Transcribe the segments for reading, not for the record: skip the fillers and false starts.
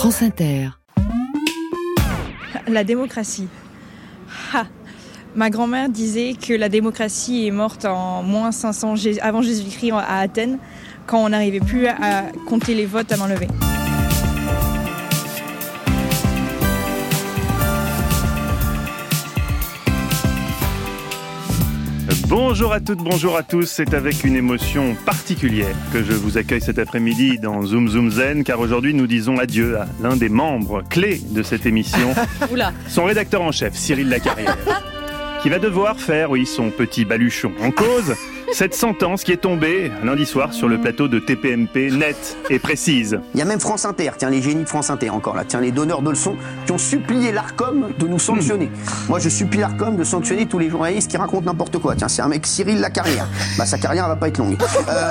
France Inter. La démocratie. Ma grand-mère disait que la démocratie est morte en moins 500 avant Jésus-Christ à Athènes, quand on n'arrivait plus à compter les votes à main levée. Bonjour à toutes, bonjour à tous, c'est avec une émotion particulière que je vous accueille cet après-midi dans Zoom Zoom Zen, car aujourd'hui nous disons adieu à l'un des membres clés de cette émission, son rédacteur en chef, Cyril Lacarrière, qui va devoir faire, son petit baluchon. En cause, cette sentence qui est tombée lundi soir sur le plateau de TPMP, nette et précise. Il y a même France Inter, les génies de France Inter encore là, les donneurs de leçons qui ont supplié l'Arcom de nous sanctionner. Moi je supplie l'Arcom de sanctionner tous les journalistes qui racontent n'importe quoi. C'est un mec Cyril Lacarrière. Sa carrière va pas être longue.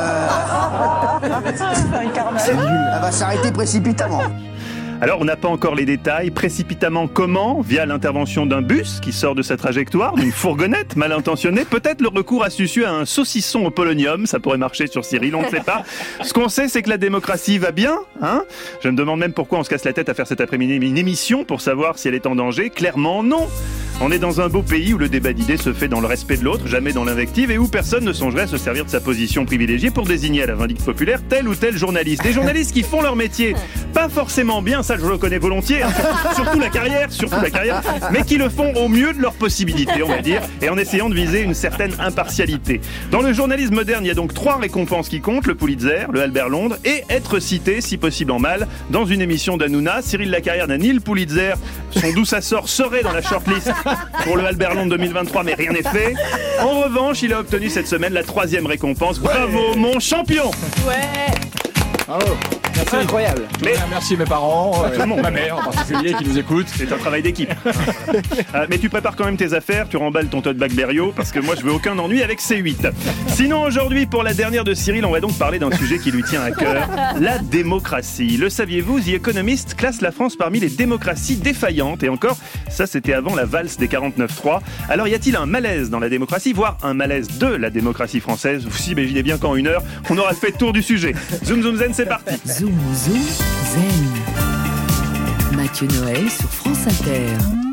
Elle va s'arrêter précipitamment. Alors, on n'a pas encore les détails. Précipitamment comment ? Via l'intervention d'un bus qui sort de sa trajectoire, d'une fourgonnette mal intentionnée, peut-être le recours astucieux à un saucisson au polonium, ça pourrait marcher sur Cyril, on ne sait pas. Ce qu'on sait, c'est que la démocratie va bien, hein ? Je me demande même pourquoi on se casse la tête à faire cet après-midi une émission pour savoir si elle est en danger. Clairement, non. On est dans un beau pays où le débat d'idées se fait dans le respect de l'autre, jamais dans l'invective, et où personne ne songerait à se servir de sa position privilégiée pour désigner à la vindicte populaire tel ou tel journaliste. Des journalistes qui font leur métier, pas forcément bien, ça je le connais volontiers, surtout la carrière, mais qui le font au mieux de leurs possibilités, on va dire, et en essayant de viser une certaine impartialité. Dans le journalisme moderne, il y a donc 3 récompenses qui comptent, le Pulitzer, le Albert Londres, et être cité, si possible en mal, dans une émission d'Hanouna. Cyril Lacarrière n'a ni le Pulitzer, son d'où ça sort serait dans la shortlist pour le Albert Londres 2023, mais rien n'est fait. En revanche, il a obtenu cette semaine la 3e récompense. Bravo, mon champion! Ouais! Bravo! C'est incroyable. Merci mes parents, tout le monde. Ma mère en particulier qui nous écoute. C'est un travail d'équipe. Mais tu prépares quand même tes affaires, tu remballes ton tote bag Berriot, parce que moi je veux aucun ennui avec C8. Sinon aujourd'hui, pour la dernière de Cyril, on va donc parler d'un sujet qui lui tient à cœur, la démocratie. Le saviez-vous, The Economist classe la France parmi les démocraties défaillantes, et encore, ça c'était avant la valse des 49-3. Alors y a-t-il un malaise dans la démocratie, voire un malaise de la démocratie française? Vous imaginez bien qu'en 1 heure, on aura fait le tour du sujet. Zoom Zoom Zen, c'est parti. Zoom Zoom Zen. Mathieu Noël sur France Inter.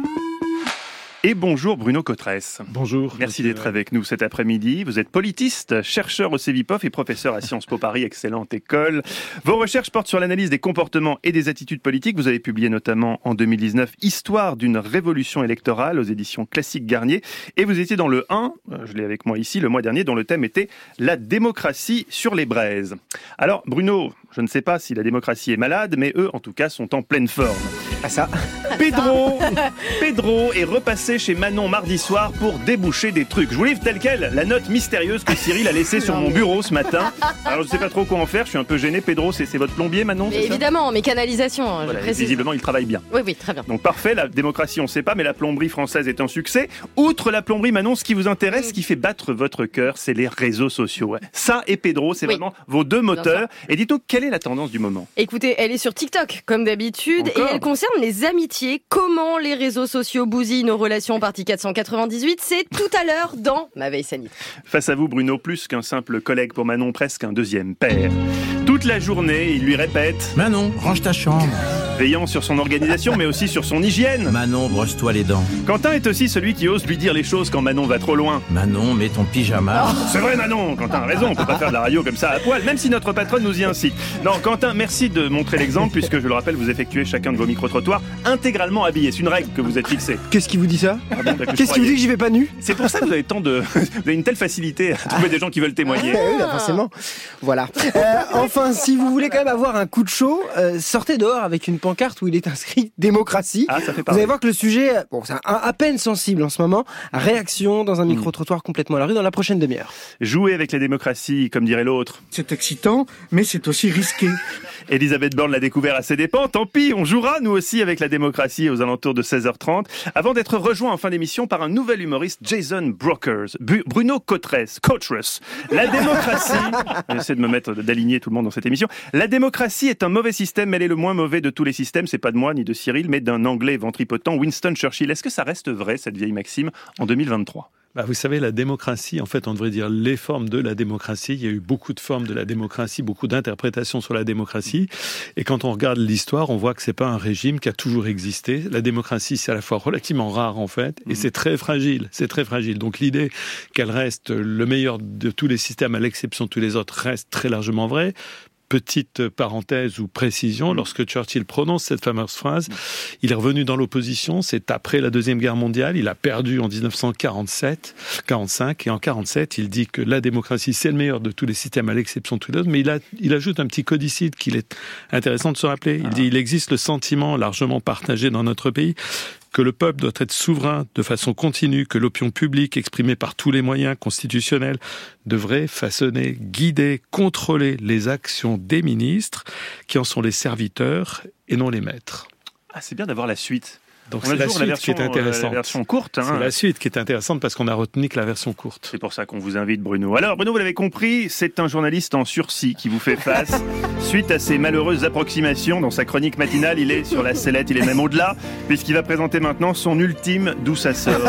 Et bonjour Bruno Cotresse. Bonjour. Merci d'être avec nous cet après-midi. Vous êtes politiste, chercheur au CEVIPOF et professeur à Sciences Po Paris, excellente école. Vos recherches portent sur l'analyse des comportements et des attitudes politiques. Vous avez publié notamment en 2019 Histoire d'une révolution électorale aux éditions Classique Garnier. Et vous étiez dans le 1, je l'ai avec moi ici, le mois dernier, dont le thème était la démocratie sur les braises. Alors Bruno, je ne sais pas si la démocratie est malade, mais eux en tout cas sont en pleine forme. Ah ça. Pedro est repassé chez Manon mardi soir pour déboucher des trucs. Je vous livre telle quelle la note mystérieuse que Cyril a laissée sur mon bureau ce matin. Alors je ne sais pas trop quoi en faire, je suis un peu gêné. Pedro, c'est votre plombier Manon, c'est évidemment, mes canalisations, voilà, je précise. visiblement il travaille bien. Oui, très bien. Donc parfait, la démocratie on ne sait pas, mais la plomberie française est un succès. Outre la plomberie Manon, ce qui vous intéresse, ce qui fait battre votre cœur, c'est les réseaux sociaux. Ouais. Ça et Pedro, c'est vraiment vos 2 moteurs. Et dites-nous, quelle est la tendance du moment? Écoutez, elle est sur TikTok, comme d'habitude, et elle concerne les amitiés. Comment les réseaux sociaux bousillent nos relations, partie 498, c'est tout à l'heure dans Ma Veille Sanitaire. Face à vous, Bruno, plus qu'un simple collègue pour Manon, presque un deuxième père. Toute la journée, il lui répète « Manon, range ta chambre !» Veillant sur son organisation, mais aussi sur son hygiène. Manon, brosse-toi les dents. Quentin est aussi celui qui ose lui dire les choses quand Manon va trop loin. Manon, mets ton pyjama. C'est vrai Manon, Quentin a raison, on peut pas faire de la radio comme ça à poil, même si notre patronne nous y incite. Non, Quentin, merci de montrer l'exemple, puisque je le rappelle, vous effectuez chacun de vos micro-trottoirs intégralement habillés. C'est une règle que vous êtes fixée. Qu'est-ce qui vous dit ça? Qu'est-ce qui vous dit que j'y vais pas nu? C'est pour ça que vous avez vous avez une telle facilité à trouver des gens qui veulent témoigner. Oui, forcément. Voilà. Enfin, si vous voulez quand même avoir un coup de chaud, sortez dehors avec une pancarte où il est inscrit démocratie. Ah, ça fait vous allez voir que le sujet, c'est à peine sensible en ce moment. Réaction dans un micro-trottoir complètement à la rue dans la prochaine demi-heure. Jouer avec la démocratie, comme dirait l'autre. C'est excitant, mais c'est aussi risqué. Elisabeth Borne l'a découvert à ses dépens. Tant pis, on jouera nous aussi avec la démocratie aux alentours de 16h30. Avant d'être rejoint en fin d'émission par un nouvel humoriste, Jason Brokers. Bruno Cotresse. La démocratie, j'essaie d'aligner tout le monde dans cette émission. La démocratie est un mauvais système, mais elle est le moins mauvais de tous les systèmes. C'est pas de moi ni de Cyril, mais d'un Anglais ventripotent, Winston Churchill. Est-ce que ça reste vrai, cette vieille maxime, en 2023 ? Vous savez, la démocratie, en fait, on devrait dire les formes de la démocratie. Il y a eu beaucoup de formes de la démocratie, beaucoup d'interprétations sur la démocratie. Et quand on regarde l'histoire, on voit que c'est pas un régime qui a toujours existé. La démocratie, c'est à la fois relativement rare, en fait, et c'est très fragile. C'est très fragile. Donc l'idée qu'elle reste le meilleur de tous les systèmes, à l'exception de tous les autres, reste très largement vraie. Petite parenthèse ou précision, lorsque Churchill prononce cette fameuse phrase, il est revenu dans l'opposition, c'est après la Deuxième Guerre mondiale, il a perdu en 1945, et en 1947, il dit que la démocratie, c'est le meilleur de tous les systèmes, à l'exception de tous les autres, mais il ajoute un petit codicile qu'il est intéressant de se rappeler. Il dit, il existe le sentiment largement partagé dans notre pays que le peuple doit être souverain de façon continue, que l'opinion publique exprimée par tous les moyens constitutionnels devrait façonner, guider, contrôler les actions des ministres qui en sont les serviteurs et non les maîtres. C'est bien d'avoir la suite. Donc c'est la suite qui est intéressante. La version courte. C'est la suite qui est intéressante parce qu'on a retenu que la version courte. C'est pour ça qu'on vous invite, Bruno. Alors, Bruno, vous l'avez compris, c'est un journaliste en sursis qui vous fait face. Suite à ces malheureuses approximations, dans sa chronique matinale, il est sur la sellette, il est même au-delà, puisqu'il va présenter maintenant son ultime D'où ça sort.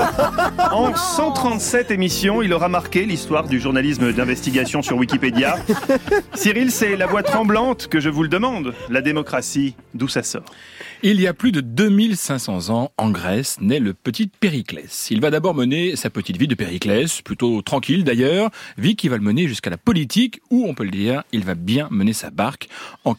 En 137 émissions, il aura marqué l'histoire du journalisme d'investigation sur Wikipédia. Cyril, c'est la voix tremblante que je vous le demande. La démocratie, d'où ça sort? Il y a plus de 2500 ans, en Grèce, naît le petit Périclès. Il va d'abord mener sa petite vie de Périclès, plutôt tranquille d'ailleurs, vie qui va le mener jusqu'à la politique, où, on peut le dire, il va bien mener sa barque. En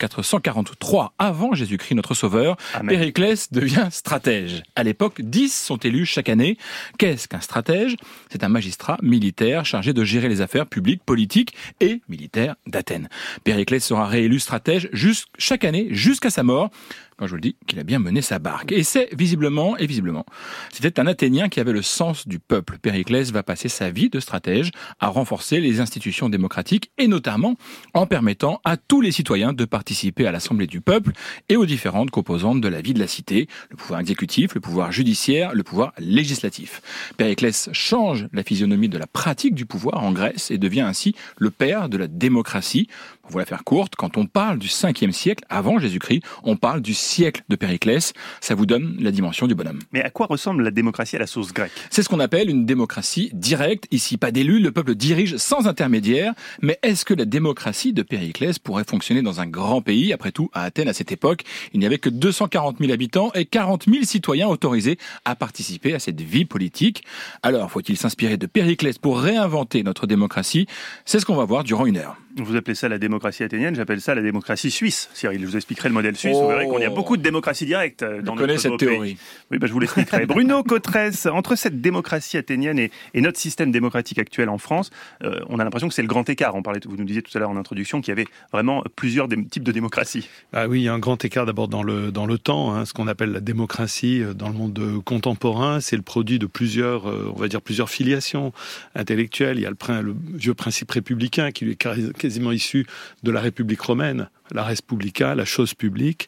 443, avant Jésus-Christ, notre sauveur, Périclès devient stratège. À l'époque, 10 sont élus chaque année. Qu'est-ce qu'un stratège? C'est un magistrat militaire chargé de gérer les affaires publiques, politiques et militaires d'Athènes. Périclès sera réélu stratège chaque année jusqu'à sa mort, quand je vous le dis, qu'il a bien mené sa barque. Et c'est visiblement, c'était un Athénien qui avait le sens du peuple. Périclès va passer sa vie de stratège à renforcer les institutions démocratiques et notamment en permettant à tous les citoyens de participer à l'Assemblée du peuple et aux différentes composantes de la vie de la cité, le pouvoir exécutif, le pouvoir judiciaire, le pouvoir législatif. Périclès change la physionomie de la pratique du pouvoir en Grèce et devient ainsi le père de la démocratie. Pour vous la faire courte, quand on parle du 5e siècle avant Jésus-Christ, on parle du siècle de Périclès. Ça vous donne la dimension du bonhomme. Mais à quoi ressemble la démocratie à la sauce grecque? C'est ce qu'on appelle une démocratie directe. Ici, pas d'élus, le peuple dirige sans intermédiaire. Mais est-ce que la démocratie de Périclès pourrait fonctionner dans un grand pays? Après tout, à Athènes, à cette époque, il n'y avait que 240 000 habitants et 40 000 citoyens autorisés à participer à cette vie politique. Alors, faut-il s'inspirer de Périclès pour réinventer notre démocratie? C'est ce qu'on va voir durant une heure. Vous appelez ça la démocratie athénienne, j'appelle ça la démocratie suisse. Cyril, je vous expliquerai le modèle suisse, vous verrez qu'il y a beaucoup de démocratie directe dans notre pays. cette théorie. Oui, je vous l'expliquerai. Bruno Cotresse, entre cette démocratie athénienne et notre système démocratique actuel en France, on a l'impression que c'est le grand écart. Vous nous disiez tout à l'heure en introduction qu'il y avait vraiment plusieurs types de démocratie. Oui, il y a un grand écart d'abord dans le temps. Ce qu'on appelle la démocratie dans le monde contemporain, c'est le produit de plusieurs filiations intellectuelles. Il y a le vieux principe républicain qui lui est quasiment issu de la République romaine, la res publica, la chose publique,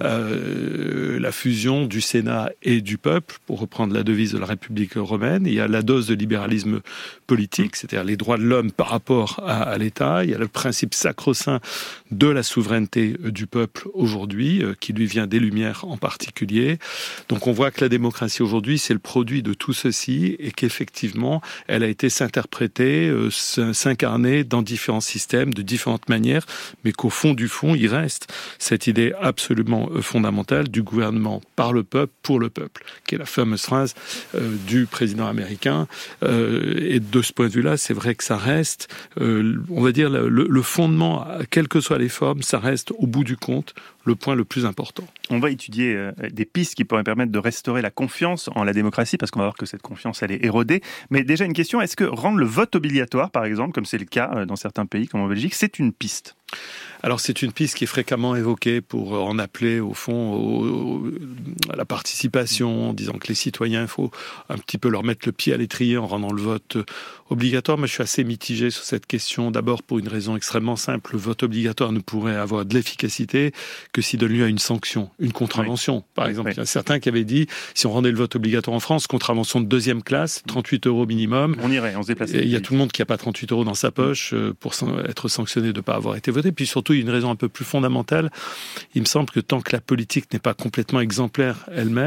la fusion du Sénat et du peuple, pour reprendre la devise de la République romaine. Il y a la dose de libéralisme politique, c'est-à-dire les droits de l'homme par rapport à l'État. Il y a le principe sacro-saint de la souveraineté du peuple aujourd'hui, qui lui vient des Lumières en particulier. Donc on voit que la démocratie aujourd'hui, c'est le produit de tout ceci et qu'effectivement, elle a été s'interpréter, s'incarner dans différents systèmes, de différentes manières, mais qu'au fond du fond, il reste cette idée absolument fondamentale du gouvernement par le peuple, pour le peuple, qui est la fameuse phrase du président américain. Et de ce point de vue-là, c'est vrai que ça reste, on va dire, le fondement, quelles que soient les formes, ça reste au bout du compte le point le plus important. On va étudier des pistes qui pourraient permettre de restaurer la confiance en la démocratie, parce qu'on va voir que cette confiance, elle est érodée. Mais déjà, une question, est-ce que rendre le vote obligatoire, par exemple, comme c'est le cas dans certains pays, comme en Belgique, c'est une piste ? Alors c'est une piste qui est fréquemment évoquée pour en appeler au fond à la participation, en disant que les citoyens, il faut un petit peu leur mettre le pied à l'étrier en rendant le vote obligatoire. Moi je suis assez mitigé sur cette question, d'abord pour une raison extrêmement simple, le vote obligatoire ne pourrait avoir de l'efficacité que s'il donne lieu à une sanction, une contravention. Par exemple, il y a certains qui avaient dit, si on rendait le vote obligatoire en France, contravention de 2e classe, 38 € minimum. On irait, on se déplaçait. Il y a tout le monde qui n'a pas 38 € dans sa poche pour être sanctionné de ne pas avoir été voté. Puis surtout, il y a une raison un peu plus fondamentale. Il me semble que tant que la politique n'est pas complètement exemplaire elle-même,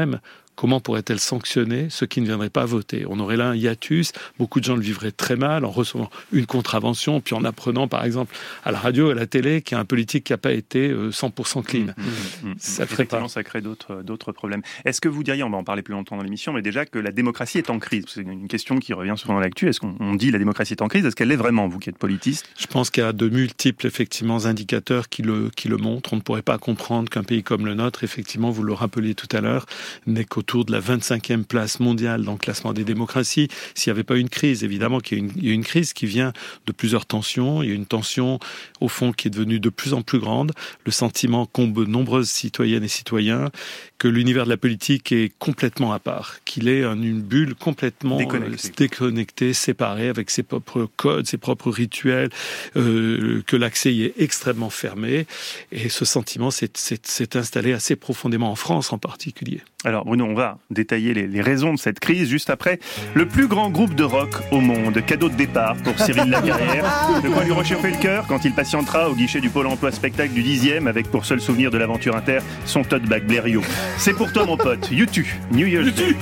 comment pourrait-elle sanctionner ceux qui ne viendraient pas voter? On aurait là un hiatus, beaucoup de gens le vivraient très mal en recevant une contravention, puis en apprenant par exemple à la radio et à la télé qu'il y a un politique qui n'a pas été 100% clean. Ça crée d'autres problèmes. Est-ce que vous diriez, on va en parler plus longtemps dans l'émission, mais déjà que la démocratie est en crise? C'est une question qui revient souvent dans l'actu. Est-ce qu'on dit la démocratie est en crise? Est-ce qu'elle l'est vraiment, vous qui êtes politiste? Je pense qu'il y a de multiples effectivement indicateurs qui le montrent. On ne pourrait pas comprendre qu'un pays comme le nôtre, effectivement, vous le rappeliez tout à l'heure, n'est qu'autour de la 25e place mondiale dans le classement des démocraties. S'il n'y avait pas une crise, évidemment qu'il y a une crise qui vient de plusieurs tensions. Il y a une tension, au fond, qui est devenue de plus en plus grande. Le sentiment qu'ont de nombreuses citoyennes et citoyens que l'univers de la politique est complètement à part, qu'il est une bulle complètement déconnectée, séparée, avec ses propres codes, ses propres rituels, que l'accès y est extrêmement fermé. Et ce sentiment s'est installé assez profondément en France en particulier. Alors Bruno, on va détailler les raisons de cette crise juste après. Le plus grand groupe de rock au monde, cadeau de départ pour Cyril Lacarrière. De quoi lui réchauffer le cœur quand il patientera au guichet du Pôle emploi spectacle du 10e avec pour seul souvenir de l'aventure inter son tote bag Blériot. C'est pour toi mon pote, U2, New Year's Day.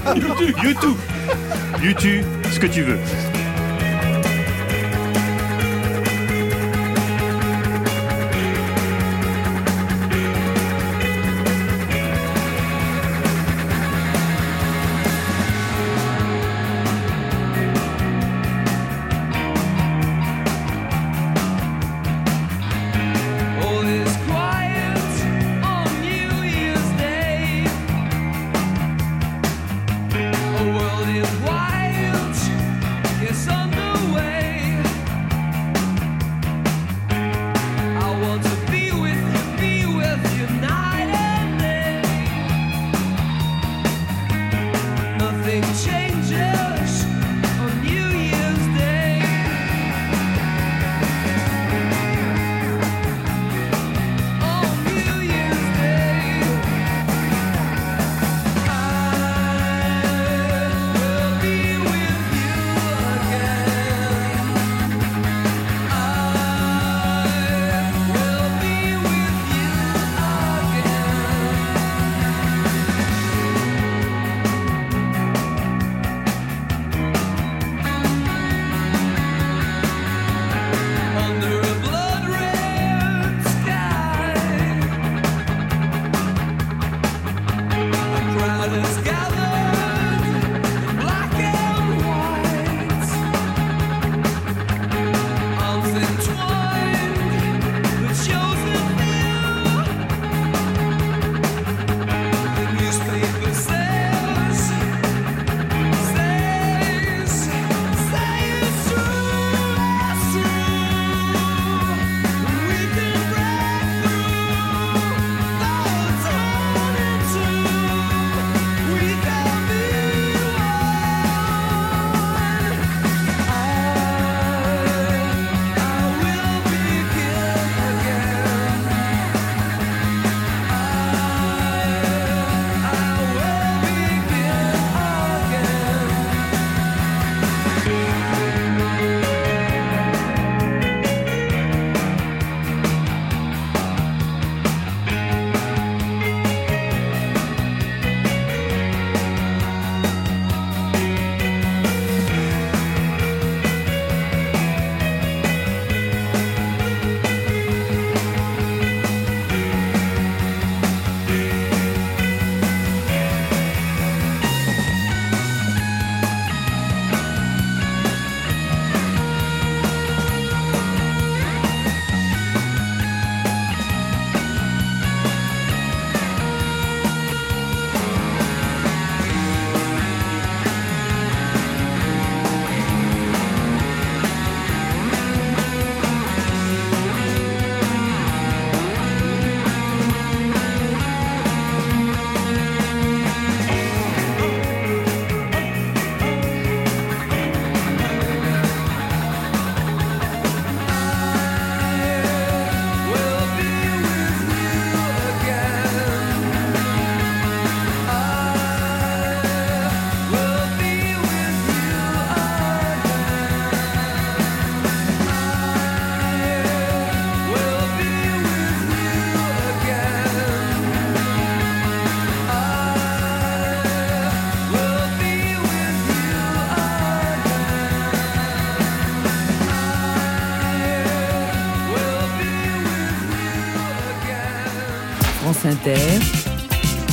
U2, ce que tu veux. Yes,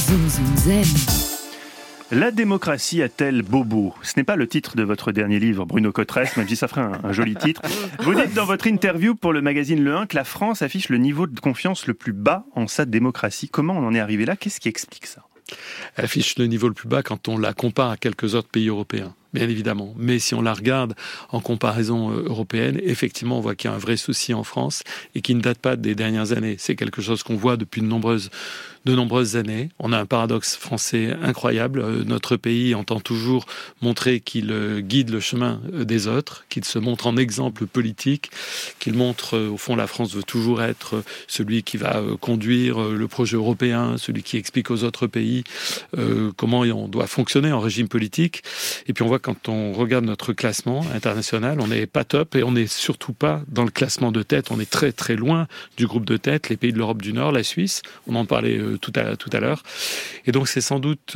Zoom Zoom Zen. La démocratie a-t-elle bobo ? Ce n'est pas le titre de votre dernier livre, Bruno Cotresse, même si ça ferait un joli titre. Vous dites dans votre interview pour le magazine Le 1 que la France affiche le niveau de confiance le plus bas en sa démocratie. Comment on en est arrivé là ? Qu'est-ce qui explique ça ? Elle affiche le niveau le plus bas quand on la compare à quelques autres pays européens, bien évidemment. Mais si on la regarde en comparaison européenne, effectivement, on voit qu'il y a un vrai souci en France et qui ne date pas des dernières années. C'est quelque chose qu'on voit depuis de nombreuses années. On a un paradoxe français incroyable. Notre pays entend toujours montrer qu'il guide le chemin des autres, qu'il se montre en exemple politique, qu'il montre, au fond, la France veut toujours être celui qui va conduire le projet européen, celui qui explique aux autres pays comment on doit fonctionner en régime politique. Et puis on voit quand on regarde notre classement international, on n'est pas top et on n'est surtout pas dans le classement de tête. On est très très loin du groupe de tête, les pays de l'Europe du Nord, la Suisse. On en parlait tout à l'heure. Et donc c'est sans doute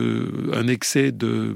un excès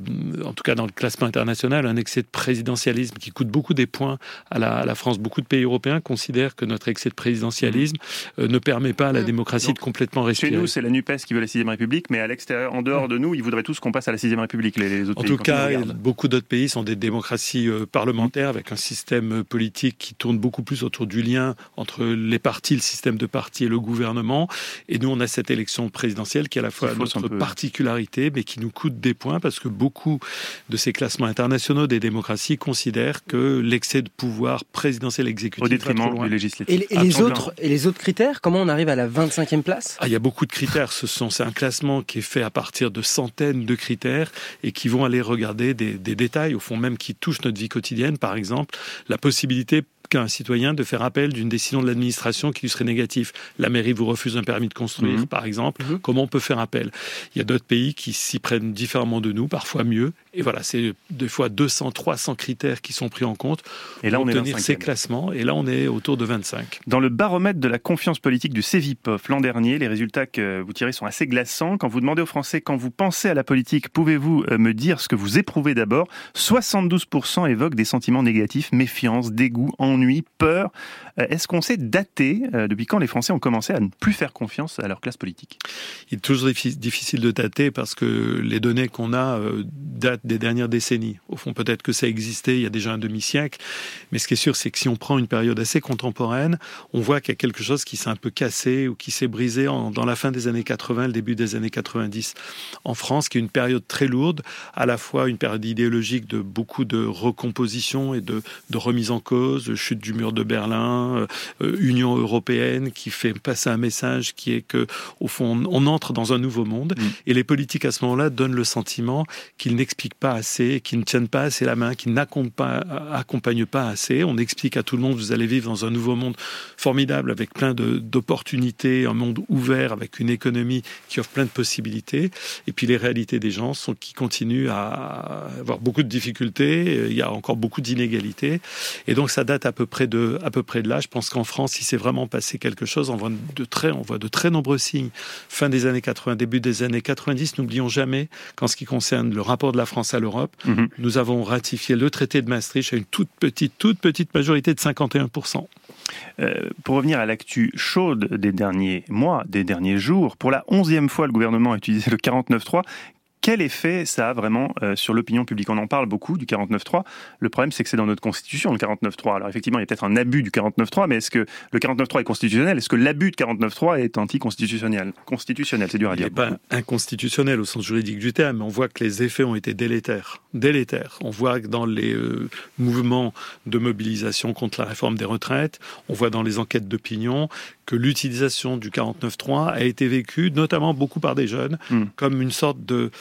en tout cas dans le classement international, un excès de présidentialisme qui coûte beaucoup des points à la France. Beaucoup de pays européens considèrent que notre excès de présidentialisme ne permet pas à la démocratie de complètement respirer. Chez nous, c'est la NUPES qui veut la 6ème République, mais à l'extérieur, en dehors de nous, ils voudraient tous qu'on passe à la 6ème République, les autres pays. En tout cas, beaucoup d'autres pays sont des démocraties parlementaires avec un système politique qui tourne beaucoup plus autour du lien entre les partis, le système de partis et le gouvernement. Et nous, on a cette élection présidentielle qui est à la fois notre particularité, mais qui nous coûte des points parce que beaucoup de ces classements internationaux des démocraties considèrent que l'excès de pouvoir présidentiel exécutif au détriment du législatif. Et les autres critères, comment on arrive à la 25e place ? Il y a beaucoup de critères. C'est un classement qui est fait à partir de centaines de critères et qui vont aller regarder des détails, au fond même qui touchent notre vie quotidienne. Par exemple, la possibilité qu'un citoyen de faire appel d'une décision de l'administration qui lui serait négative. La mairie vous refuse un permis de construire, par exemple. Comment on peut faire appel ? Il y a d'autres pays qui s'y prennent différemment de nous, parfois mieux. Et voilà, c'est des fois 200, 300 critères qui sont pris en compte pour obtenir ces classements. Et là, on est autour de 25. Dans le baromètre de la confiance politique du Cevipof l'an dernier, les résultats que vous tirez sont assez glaçants. Quand vous demandez aux Français, quand vous pensez à la politique, pouvez-vous me dire ce que vous éprouvez d'abord ? 72% évoquent des sentiments négatifs, méfiance, dégoût, ennui, peur. Est-ce qu'on sait dater depuis quand les Français ont commencé à ne plus faire confiance à leur classe politique ? Il est toujours difficile de dater parce que les données qu'on a datent des dernières décennies. Au fond, peut-être que ça existait il y a déjà un demi-siècle, mais ce qui est sûr, c'est que si on prend une période assez contemporaine, on voit qu'il y a quelque chose qui s'est un peu cassé ou qui s'est brisé dans la fin des années 80, le début des années 90 en France, qui est une période très lourde, à la fois une période idéologique de beaucoup de recomposition et de remise en cause, chute du mur de Berlin, Union européenne qui fait passer un message qui est que, au fond, on entre dans un nouveau monde et les politiques à ce moment-là donnent le sentiment qu'ils n'expliquent pas assez, qu'ils ne tiennent pas assez la main, qu'ils n'accompagnent pas assez. On explique à tout le monde, vous allez vivre dans un nouveau monde formidable avec plein d'opportunités, un monde ouvert avec une économie qui offre plein de possibilités. Et puis les réalités des gens sont qu'ils continuent à avoir beaucoup de difficultés, il y a encore beaucoup d'inégalités. Et donc ça date à peu près de là. Je pense qu'en France, il s'est vraiment passé quelque chose. On voit de très nombreux signes. Fin des années 80, début des années 90, n'oublions jamais qu'en ce qui concerne le rapport de la France à l'Europe, nous avons ratifié le traité de Maastricht à une toute petite majorité de 51%. Pour revenir à l'actu chaude des derniers mois, des derniers jours, pour la 11e fois, le gouvernement a utilisé le 49.3. Quel effet ça a vraiment sur l'opinion publique ? On en parle beaucoup du 49.3. Le problème, c'est que c'est dans notre Constitution, le 49.3. Alors effectivement, il y a peut-être un abus du 49.3, mais est-ce que le 49.3 est constitutionnel ? Est-ce que l'abus de 49.3 est anticonstitutionnel ? Constitutionnel, c'est dur à dire. Il n'est pas inconstitutionnel au sens juridique du terme, mais on voit que les effets ont été délétères. On voit que dans les mouvements de mobilisation contre la réforme des retraites, on voit dans les enquêtes d'opinion que l'utilisation du 49.3 a été vécue, notamment beaucoup par des jeunes, comme une sorte de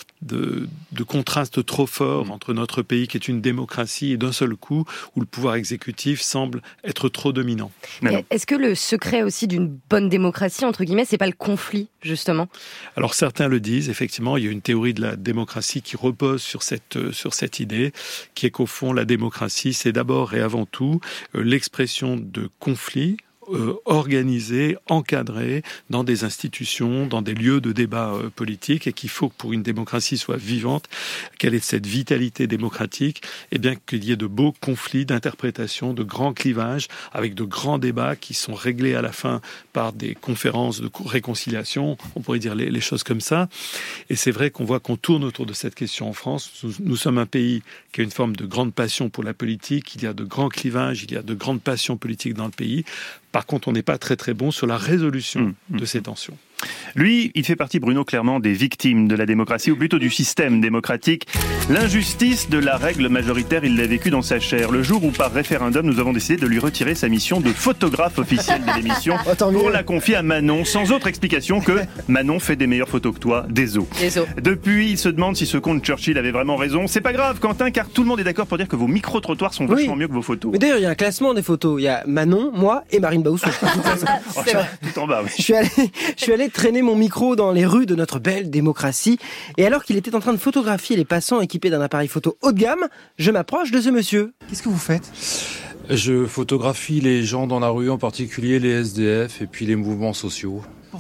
contraste trop fort entre notre pays qui est une démocratie et d'un seul coup où le pouvoir exécutif semble être trop dominant. Est-ce que le secret aussi d'une bonne démocratie, entre guillemets, c'est pas le conflit, justement ? Alors certains le disent, effectivement, il y a une théorie de la démocratie qui repose sur cette idée, qui est qu'au fond, la démocratie, c'est d'abord et avant tout l'expression de conflits organisés, encadrés dans des institutions, dans des lieux de débat politique, et qu'il faut que pour une démocratie soit vivante, qu'elle ait cette vitalité démocratique, et bien qu'il y ait de beaux conflits d'interprétation, de grands clivages, avec de grands débats qui sont réglés à la fin par des conférences de réconciliation, on pourrait dire les choses comme ça. Et c'est vrai qu'on voit qu'on tourne autour de cette question en France. Nous sommes un pays qui a une forme de grande passion pour la politique, il y a de grands clivages, il y a de grandes passions politiques dans le pays. Par contre, on n'est pas très très bon sur la résolution de ces tensions. Lui, il fait partie, Bruno, clairement des victimes de la démocratie, ou plutôt du système démocratique. L'injustice de la règle majoritaire, il l'a vécu dans sa chair. Le jour où, par référendum, nous avons décidé de lui retirer sa mission de photographe officiel de l'émission pour la confier à Manon, sans autre explication que Manon fait des meilleures photos que toi, des os. Depuis, il se demande si ce comte Churchill avait vraiment raison. C'est pas grave, Quentin, car tout le monde est d'accord pour dire que vos micro-trottoirs sont vachement mieux que vos photos. Mais d'ailleurs, il y a un classement des photos. Il y a Manon, moi et Marine Bausson. Tout en bas, oui. Je suis allé traîner mon micro dans les rues de notre belle démocratie. Et alors qu'il était en train de photographier les passants équipés d'un appareil photo haut de gamme, je m'approche de ce monsieur. Qu'est-ce que vous faites ? Je photographie les gens dans la rue, en particulier les SDF et puis les mouvements sociaux. Pourquoi ?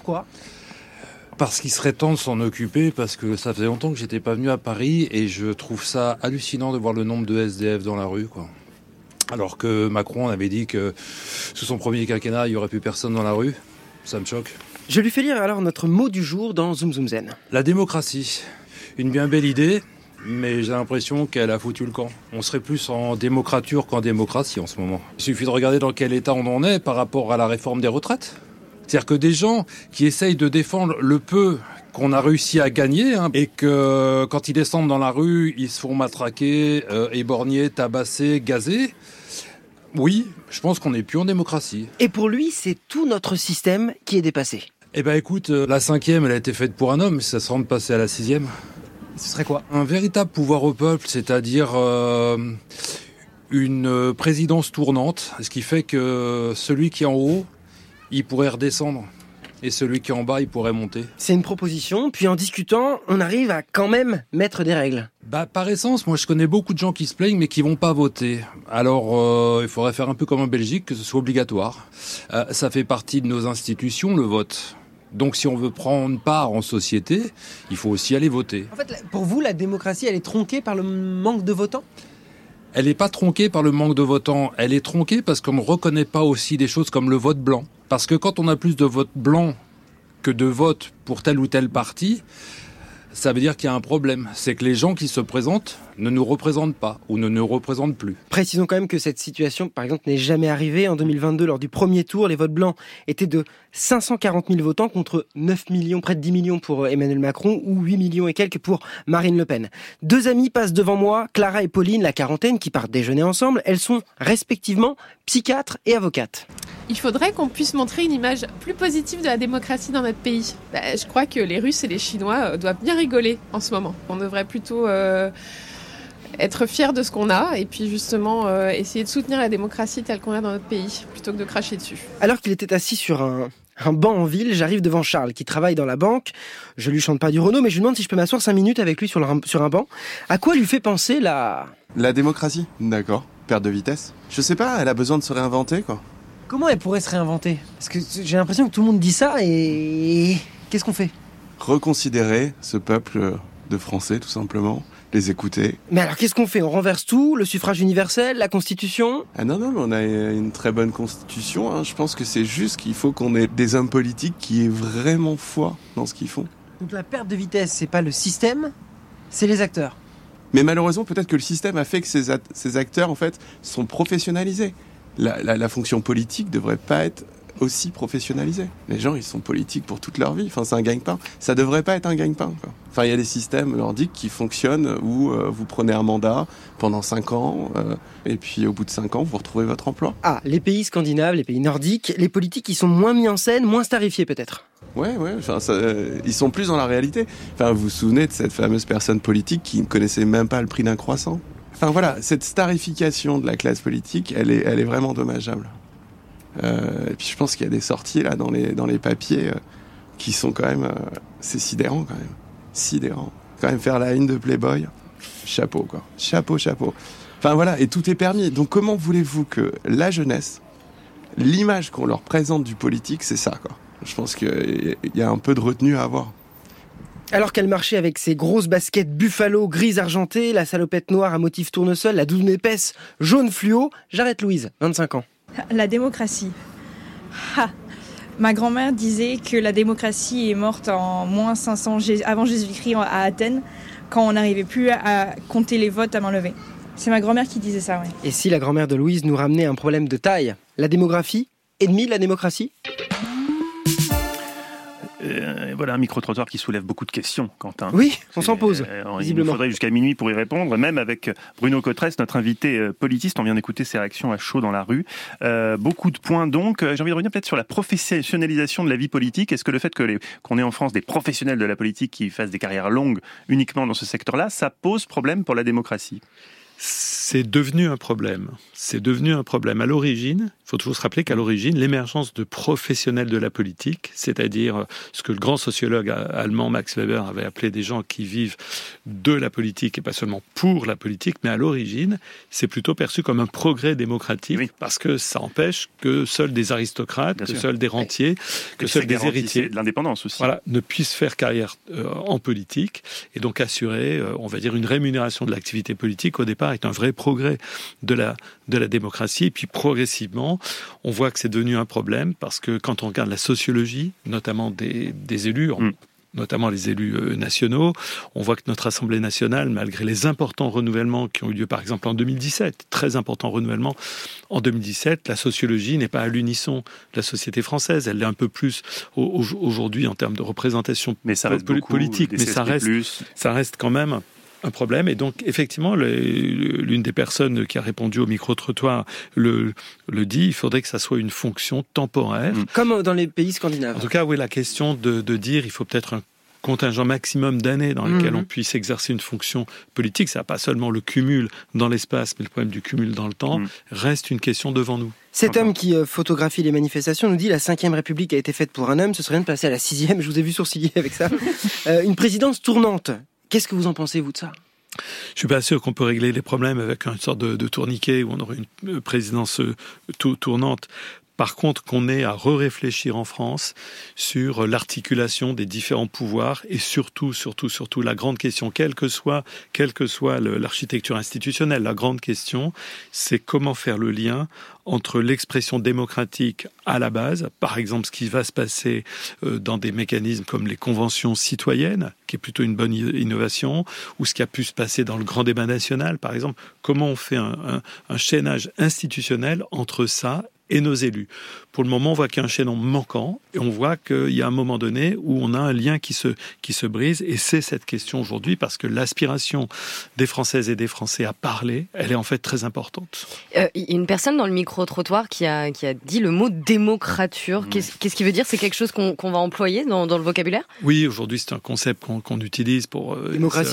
Parce qu'il serait temps de s'en occuper, parce que ça faisait longtemps que j'étais pas venu à Paris et je trouve ça hallucinant de voir le nombre de SDF dans la rue, quoi. Alors que Macron avait dit que sous son premier quinquennat, il n'y aurait plus personne dans la rue. Ça me choque. Je lui fais lire alors notre mot du jour dans Zoom Zoom Zen. La démocratie. Une bien belle idée, mais j'ai l'impression qu'elle a foutu le camp. On serait plus en démocrature qu'en démocratie en ce moment. Il suffit de regarder dans quel état on en est par rapport à la réforme des retraites. C'est-à-dire que des gens qui essayent de défendre le peu qu'on a réussi à gagner, et que quand ils descendent dans la rue, ils se font matraquer, éborgnés, tabassés, gazés. Oui, je pense qu'on n'est plus en démocratie. Et pour lui, c'est tout notre système qui est dépassé. Eh ben écoute, la 5e, elle a été faite pour un homme, ça serait de passer à la 6e. Ce serait quoi ? Un véritable pouvoir au peuple, c'est-à-dire une présidence tournante, ce qui fait que celui qui est en haut, il pourrait redescendre. Et celui qui est en bas, il pourrait monter. C'est une proposition, puis en discutant, on arrive à quand même mettre des règles. Par essence, moi je connais beaucoup de gens qui se plaignent mais qui vont pas voter. Alors il faudrait faire un peu comme en Belgique, que ce soit obligatoire. Ça fait partie de nos institutions, le vote. Donc si on veut prendre part en société, il faut aussi aller voter. En fait, pour vous, la démocratie, elle est tronquée par le manque de votants ? Elle n'est pas tronquée par le manque de votants, elle est tronquée parce qu'on ne reconnaît pas aussi des choses comme le vote blanc. Parce que quand on a plus de votes blancs que de votes pour tel ou tel parti, ça veut dire qu'il y a un problème. C'est que les gens qui se présentent ne nous représentent pas ou ne nous représentent plus. Précisons quand même que cette situation, par exemple, n'est jamais arrivée. En 2022, lors du premier tour, les votes blancs étaient de 540 000 votants contre 9 millions, près de 10 millions pour Emmanuel Macron ou 8 millions et quelques pour Marine Le Pen. Deux amies passent devant moi, Clara et Pauline, la quarantaine, qui partent déjeuner ensemble. Elles sont respectivement psychiatres et avocates. Il faudrait qu'on puisse montrer une image plus positive de la démocratie dans notre pays. Je crois que les Russes et les Chinois doivent bien rigoler en ce moment. On devrait plutôt être fiers de ce qu'on a et puis justement essayer de soutenir la démocratie telle qu'on l'a dans notre pays, plutôt que de cracher dessus. Alors qu'il était assis sur un banc en ville, j'arrive devant Charles qui travaille dans la banque. Je lui chante pas du Renaud, mais je lui demande si je peux m'asseoir 5 minutes avec lui sur un banc. À quoi lui fait penser la démocratie ? D'accord. Perte de vitesse. Je sais pas, elle a besoin de se réinventer, quoi. Comment elle pourrait se réinventer ? Parce que j'ai l'impression que tout le monde dit ça et qu'est-ce qu'on fait ? Reconsidérer ce peuple de Français, tout simplement. Les écouter. Mais alors qu'est-ce qu'on fait ? On renverse tout ? Le suffrage universel ? La Constitution ? Ah non, mais on a une très bonne Constitution. Hein. Je pense que c'est juste qu'il faut qu'on ait des hommes politiques qui aient vraiment foi dans ce qu'ils font. Donc la perte de vitesse, c'est pas le système, c'est les acteurs. Mais malheureusement, peut-être que le système a fait que ces acteurs, en fait, sont professionnalisés. La fonction politique devrait pas être aussi professionnalisée. Les gens, ils sont politiques pour toute leur vie. Enfin, c'est un gagne-pain. Ça devrait pas être un gagne-pain, quoi. Enfin, il y a des systèmes nordiques qui fonctionnent où vous prenez un mandat pendant 5 ans et puis au bout de 5 ans, vous retrouvez votre emploi. Ah, les pays scandinaves, les pays nordiques, les politiques, ils sont moins mis en scène, moins starifiés peut-être. Ouais, enfin, ils sont plus dans la réalité. Enfin, vous vous souvenez de cette fameuse personne politique qui ne connaissait même pas le prix d'un croissant ? Enfin voilà, cette starification de la classe politique, elle est vraiment dommageable. Et puis je pense qu'il y a des sorties là dans les papiers qui sont quand même, c'est sidérant quand même, sidérant. Quand même faire la une de Playboy, chapeau quoi, chapeau. Enfin voilà, et tout est permis. Donc comment voulez-vous que la jeunesse l'image qu'on leur présente du politique, c'est ça, quoi. Je pense qu'il y a un peu de retenue à avoir. Alors qu'elle marchait avec ses grosses baskets buffalo grises argentées, la salopette noire à motif tournesol, la doudoune épaisse jaune fluo, j'arrête Louise, 25 ans. La démocratie. Ma grand-mère disait que la démocratie est morte en moins 500 avant Jésus-Christ à Athènes, quand on n'arrivait plus à compter les votes à main levée. C'est ma grand-mère qui disait ça, oui. Et si la grand-mère de Louise nous ramenait un problème de taille, la démographie, ennemie de la démocratie ? Voilà un micro-trottoir qui soulève beaucoup de questions, Quentin. Oui, on s'en pose, visiblement. Il nous faudrait jusqu'à minuit pour y répondre, même avec Bruno Cotresse, notre invité politiste. On vient d'écouter ses réactions à chaud dans la rue. Beaucoup de points donc. J'ai envie de revenir peut-être sur la professionnalisation de la vie politique. Est-ce que le fait qu'on ait en France des professionnels de la politique qui fassent des carrières longues uniquement dans ce secteur-là, ça pose problème pour la démocratie ? C'est devenu un problème. C'est devenu un problème. À l'origine, il faut toujours se rappeler qu'à l'origine, l'émergence de professionnels de la politique, c'est-à-dire ce que le grand sociologue allemand Max Weber avait appelé des gens qui vivent de la politique et pas seulement pour la politique, mais à l'origine, c'est plutôt perçu comme un progrès démocratique parce que ça empêche que seuls des aristocrates, seuls des rentiers, que seuls des héritiers de l'indépendance aussi. Voilà, ne puissent faire carrière en politique et donc assurer, on va dire, une rémunération de l'activité politique au départ est un vrai progrès de la démocratie. Et puis progressivement, on voit que c'est devenu un problème parce que quand on regarde la sociologie, notamment des élus, notamment les élus nationaux, on voit que notre Assemblée nationale, malgré les importants renouvellements qui ont eu lieu par exemple en 2017, très importants renouvellements en 2017, la sociologie n'est pas à l'unisson de la société française. Elle l'est un peu plus aujourd'hui en termes de représentation politique, mais ça reste quand même un problème. Et donc, effectivement, l'une des personnes qui a répondu au micro-trottoir le dit, il faudrait que ça soit une fonction temporaire. Comme dans les pays scandinaves. En tout cas, oui, la question de dire il faut peut-être un contingent maximum d'années dans lesquelles on puisse exercer une fonction politique, ça n'a pas seulement le cumul dans l'espace, mais le problème du cumul dans le temps, reste une question devant nous. Cet homme qui photographie les manifestations nous dit la 5e République a été faite pour un homme, ce serait bien de passer à la 6e, je vous ai vu sourciller avec ça. Une présidence tournante. Qu'est-ce que vous en pensez, vous, de ça ? Je suis pas sûr qu'on peut régler les problèmes avec une sorte de tourniquet où on aurait une présidence tournante. Par contre, qu'on ait à réfléchir en France sur l'articulation des différents pouvoirs et surtout la grande question, quelle que soit l'architecture institutionnelle, la grande question, c'est comment faire le lien entre l'expression démocratique à la base, par exemple ce qui va se passer dans des mécanismes comme les conventions citoyennes, qui est plutôt une bonne innovation, ou ce qui a pu se passer dans le grand débat national, par exemple, comment on fait un chaînage institutionnel entre ça et nos élus. Pour le moment, on voit qu'il y a un chaînon manquant et on voit qu'il y a un moment donné où on a un lien qui se brise et c'est cette question aujourd'hui parce que l'aspiration des Françaises et des Français à parler, elle est en fait très importante. Il y a une personne dans le micro-trottoir qui a dit le mot démocrature. Qu'est-ce qui veut dire ? C'est quelque chose qu'on va employer dans le vocabulaire ? Oui, aujourd'hui c'est un concept qu'on utilise pour... démocratie-dictature ?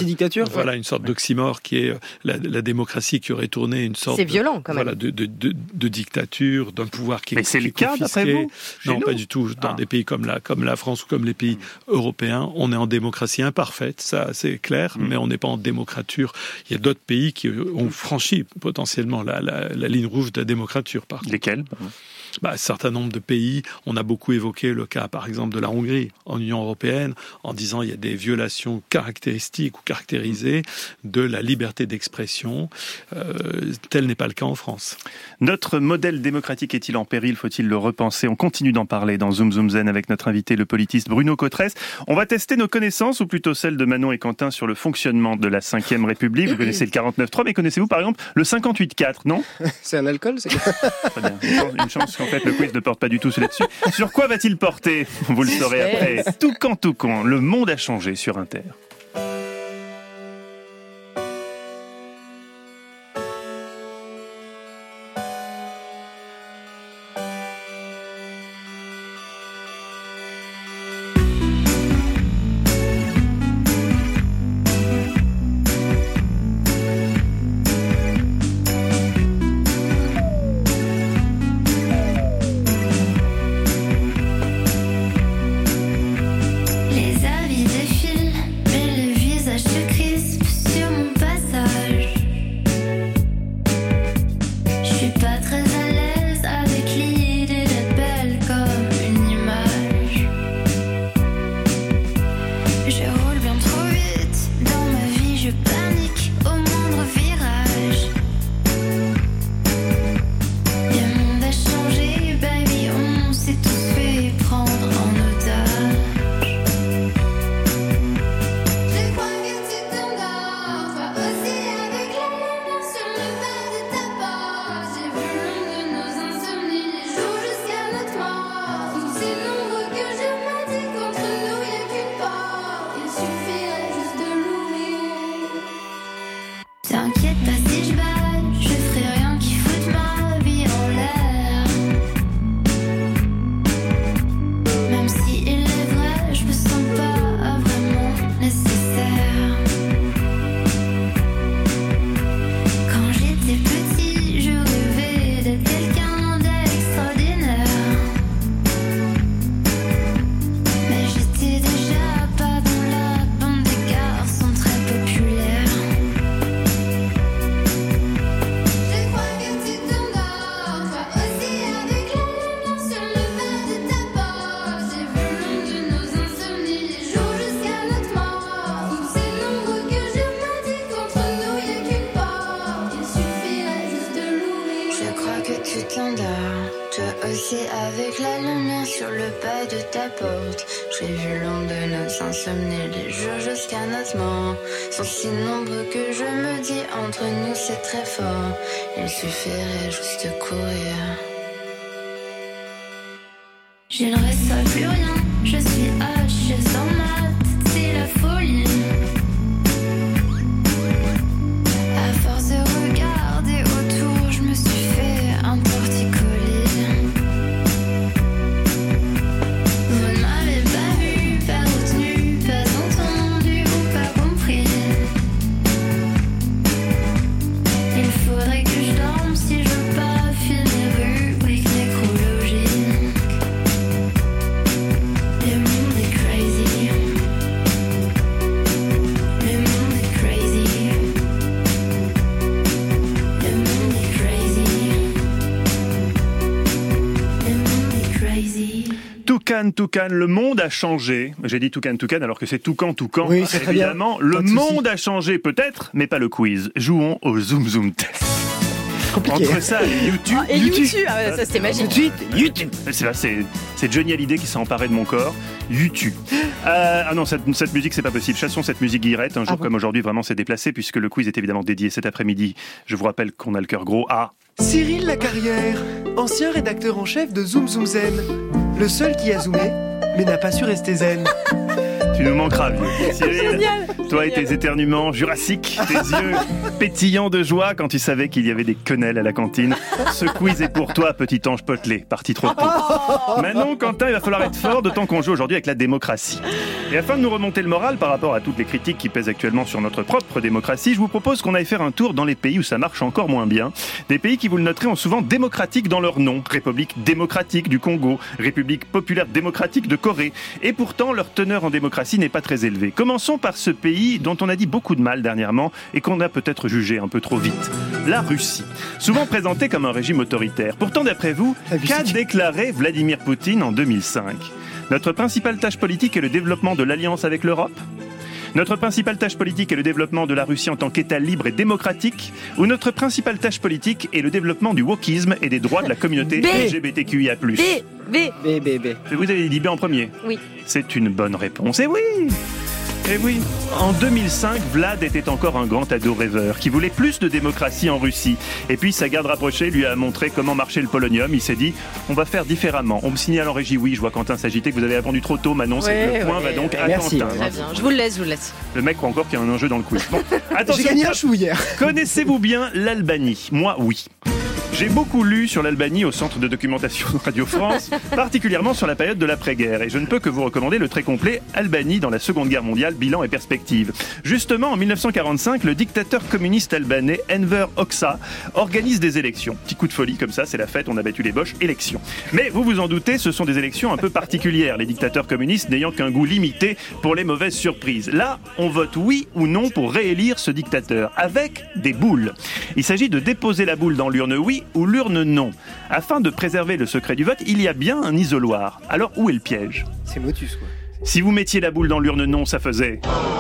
Voilà, une sorte d'oxymore qui est la démocratie qui aurait tourné une sorte... C'est violent quand même. Voilà, de dictature, d'un pouvoir qui est... Mais c'est le cas d'après vous ? Non, pas du tout. Dans des pays comme la France ou comme les pays européens, on est en démocratie imparfaite, ça c'est clair, mais on n'est pas en démocrature. Il y a d'autres pays qui ont franchi potentiellement la ligne rouge de la démocrature. Par contre. Lesquels ? Un certain nombre de pays, on a beaucoup évoqué le cas par exemple de la Hongrie en Union européenne en disant il y a des violations caractéristiques ou caractérisées de la liberté d'expression. Tel n'est pas le cas en France. Notre modèle démocratique est-il en péril ? Faut-il le repenser ? On continue d'en parler dans Zoom Zoom Zen avec notre invité, le politiste Bruno Cotresse. On va tester nos connaissances, ou plutôt celles de Manon et Quentin, sur le fonctionnement de la 5e République. Vous connaissez le 49.3, mais connaissez-vous par exemple le 58.4, non ? C'est un alcool, c'est Très bien. Une chance qu'en fait le quiz ne porte pas du tout là-dessus. Sur quoi va-t-il porter ? Vous le saurez après. Tout quand, le monde a changé sur Inter. Les avis défilent, suffirait juste de l'ouvrir. T'inquiète pas si je balle, je ferai rien qui foute ma vie en l'air. Même si il est vrai, je me sens pas vraiment nécessaire. Quand j'étais petit, je rêvais d'être quelqu'un d'extraordinaire. Mais j'étais déjà pas dans la bande des garçons très populaires. Je crois que tu t'endors, toi aussi avec la lumière sur le bas de ta porte. J'ai vu l'ombre de nos insomnies, les jours jusqu'à notre mort. Tous ces nombres que je me dis qu'entre nous y'a qu'une porte. Il suffirait juste de l'ouvrir. Je crois que tu t'endors, toi aussi avec la lumière sur le pas de ta porte. J'ai vu l'ombre de nos insomnies, les jours jusqu'à notre mort sont si nombreux que je me dis entre nous c'est très fort. Il suffirait juste de courir. Je ne reçois plus rien, je suis H sans maths, c'est la folie. À force de regarder autour, je me suis fait un torticolis. Vous ne m'avez pas vu, pas retenu, pas entendu ou pas compris. Il faudrait que je dorme si je veux pas finir rubrique nécrologique. Le monde est crazy. Le monde est crazy. Le monde est crazy. Le monde est crazy. Toucan, le monde a changé. J'ai dit Toucan alors que c'est Toucan. Oui, c'est très bien. Évidemment, le Pas de souci. monde a changé peut-être, mais pas le quiz. Jouons au Zoom Zoom test. Compliqué. Entre ça et YouTube. Et YouTube, ah ouais, ça c'était magique. Tout de suite, YouTube. C'est Johnny Hallyday qui s'est emparé de mon corps. YouTube. Ah non, cette musique, c'est pas possible. Chassons cette musique guillerette. Un jour comme aujourd'hui, vraiment, c'est déplacé puisque le quiz est évidemment dédié cet après-midi. Je vous rappelle qu'on a le cœur gros à... Cyril Lacarrière, ancien rédacteur en chef de Zoom Zoom Zen. Le seul qui a zoomé, mais n'a pas su rester zen. Tu nous manqueras, vieux. Cyril, Génial. toi et tes éternuements jurassiques, tes yeux pétillants de joie quand tu savais qu'il y avait des quenelles à la cantine. Ce quiz est pour toi, petit ange potelé, parti trop tôt. Manon, Quentin, il va falloir être fort, d'autant qu'on joue aujourd'hui avec la démocratie. Et afin de nous remonter le moral par rapport à toutes les critiques qui pèsent actuellement sur notre propre démocratie, je vous propose qu'on aille faire un tour dans les pays où ça marche encore moins bien. Des pays qui, vous le noterez, ont souvent démocratique dans leur nom. République démocratique du Congo, République populaire démocratique de Corée. Et pourtant, leur teneur en démocratie n'est pas très élevée. Commençons par ce pays dont on a dit beaucoup de mal dernièrement et qu'on a peut-être jugé un peu trop vite. La Russie. Souvent présentée comme un régime autoritaire. Pourtant, d'après vous, qu'a déclaré Vladimir Poutine en 2005 ? Notre principale tâche politique est le développement de l'alliance avec l'Europe ? Notre principale tâche politique est le développement de la Russie en tant qu'État libre et démocratique, ou notre principale tâche politique est le développement du wokisme et des droits de la communauté LGBTQIA+. B. Vous avez dit B en premier. Oui. C'est une bonne réponse. Et oui. Eh oui, en 2005, Vlad était encore un grand ado rêveur qui voulait plus de démocratie en Russie. Et puis sa garde rapprochée lui a montré comment marchait le polonium. Il s'est dit, on va faire différemment. On me signale en régie, oui, je vois Quentin s'agiter, que vous avez répondu trop tôt, Manon. Ouais, le point va donc à Merci. Quentin. Très bien, je vous le laisse. Le mec croit encore qu'il y a un enjeu dans le quiz. Bon, attention. J'ai gagné un chou hier. Connaissez-vous bien l'Albanie ? Moi, oui. J'ai beaucoup lu sur l'Albanie au Centre de documentation Radio France, particulièrement sur la période de l'après-guerre, et je ne peux que vous recommander le très complet Albanie dans la Seconde Guerre mondiale, bilan et perspective. Justement, en 1945, le dictateur communiste albanais Enver Hoxha organise des élections. Petit coup de folie comme ça, c'est la fête, on a battu les boches, élections. Mais vous vous en doutez, ce sont des élections un peu particulières, les dictateurs communistes n'ayant qu'un goût limité pour les mauvaises surprises. Là, on vote oui ou non pour réélire ce dictateur, avec des boules. Il s'agit de déposer la boule dans l'urne oui ou l'urne non. Afin de préserver le secret du vote, il y a bien un isoloir. Alors où est le piège ? C'est Motus, quoi. Si vous mettiez la boule dans l'urne non, ça faisait...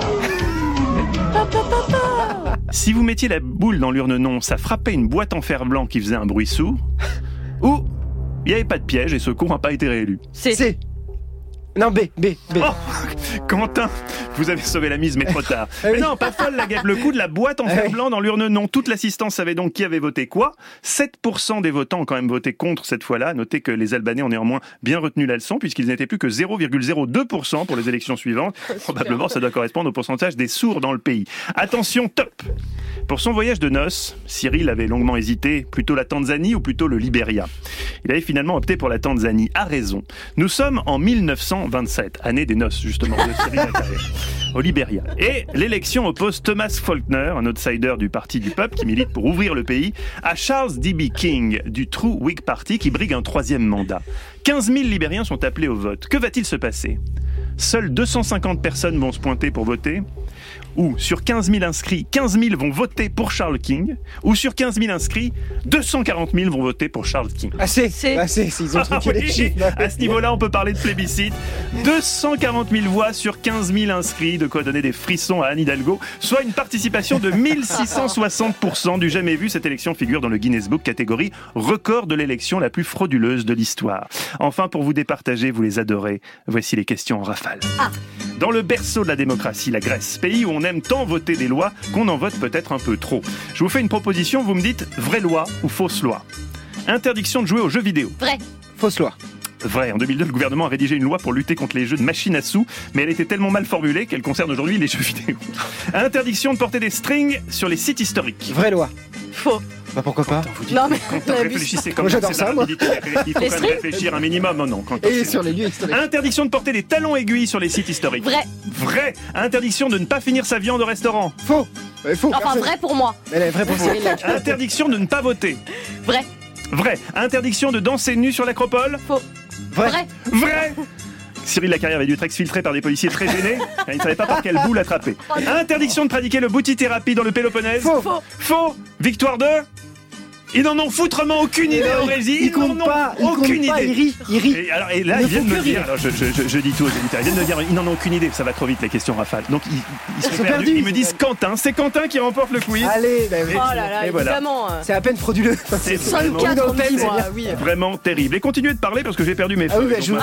Si vous mettiez la boule dans l'urne non, ça frappait une boîte en fer blanc qui faisait un bruit sourd. Ou il n'y avait pas de piège et ce con n'a pas été réélu. C'est... Non, B. Oh, Quentin, vous avez sauvé la mise, mais trop tard. Mais non, pas folle la guêpe, le coup de la boîte en fer blanc dans l'urne non. Toute l'assistance savait donc qui avait voté quoi. 7% des votants ont quand même voté contre cette fois-là. Notez que les Albanais ont néanmoins bien retenu la leçon, puisqu'ils n'étaient plus que 0,02% pour les élections suivantes. Probablement, ça doit correspondre au pourcentage des sourds dans le pays. Attention, top! Pour son voyage de noces, Cyril avait longuement hésité, plutôt la Tanzanie ou plutôt le Libéria. Il avait finalement opté pour la Tanzanie, à raison. Nous sommes en 1927, année des noces justement de Cyril Lacarrière, au Libéria. Et l'élection oppose Thomas Faulkner, un outsider du Parti du Peuple qui milite pour ouvrir le pays, à Charles D.B. King du True Whig Party qui brigue un 3e mandat. 15 000 Libériens sont appelés au vote. Que va-t-il se passer ? Seules 250 personnes vont se pointer pour voter ? Ou sur 15 000 inscrits, 15 000 vont voter pour Charles King, ou sur 15 000 inscrits, 240 000 vont voter pour Charles King. Ils ont truqué les chiffres. À ce niveau-là, on peut parler de plébiscite. 240 000 voix sur 15 000 inscrits, de quoi donner des frissons à Anne Hidalgo, soit une participation de 1660% du jamais vu. Cette élection figure dans le Guinness Book, catégorie record de l'élection la plus frauduleuse de l'histoire. Enfin, pour vous départager, vous les adorez, voici les questions en rafale. Dans le berceau de la démocratie, la Grèce, pays où on aime tant voter des lois qu'on en vote peut-être un peu trop. Je vous fais une proposition, vous me dites vraie loi ou fausse loi. Interdiction de jouer aux jeux vidéo. Vrai. Fausse loi. Vrai. En 2002, le gouvernement a rédigé une loi pour lutter contre les jeux de machines à sous, mais elle était tellement mal formulée qu'elle concerne aujourd'hui les jeux vidéo. Interdiction de porter des strings sur les sites historiques. Vraie loi. Faux. Bah pourquoi pas? Non mais réfléchissez comme moi j'adore ça, moi. Il faut quand même réfléchir un minimum, non. Et sur les lieux historiques. Interdiction de porter des talons aiguilles sur les sites historiques. Vrai. Vrai. Interdiction de ne pas finir sa viande au restaurant. Faux. Faux. Enfin vrai pour moi. Elle est vraie pour Cyril. Interdiction de ne pas voter. Vrai. Vrai. Interdiction de danser nu sur l'acropole. Faux. Vrai. Vrai. Cyril Lacarrière avait dû être exfiltré par des policiers très gênés. Il ne savait pas par quelle boule l'attraper. Interdiction de pratiquer le bouti-thérapie dans le Péloponnèse. Faux. Faux. Victoire de... Ils n'en ont foutrement aucune idée, Aurésie. Ils n'en ont aucune idée. Il rit. Et là, ils viennent de me dire, alors je dis tout aux éditeurs, ils viennent de me dire, ils n'en ont aucune idée, ça va trop vite les questions rafales. Donc ils sont perdus. Ils me disent Quentin, c'est Quentin qui remporte le quiz. Allez, oh là là, évidemment. C'est à peine frauduleux. C'est 5-4, oui. Vraiment terrible. Et continuez de parler parce que j'ai perdu mes feuilles. Je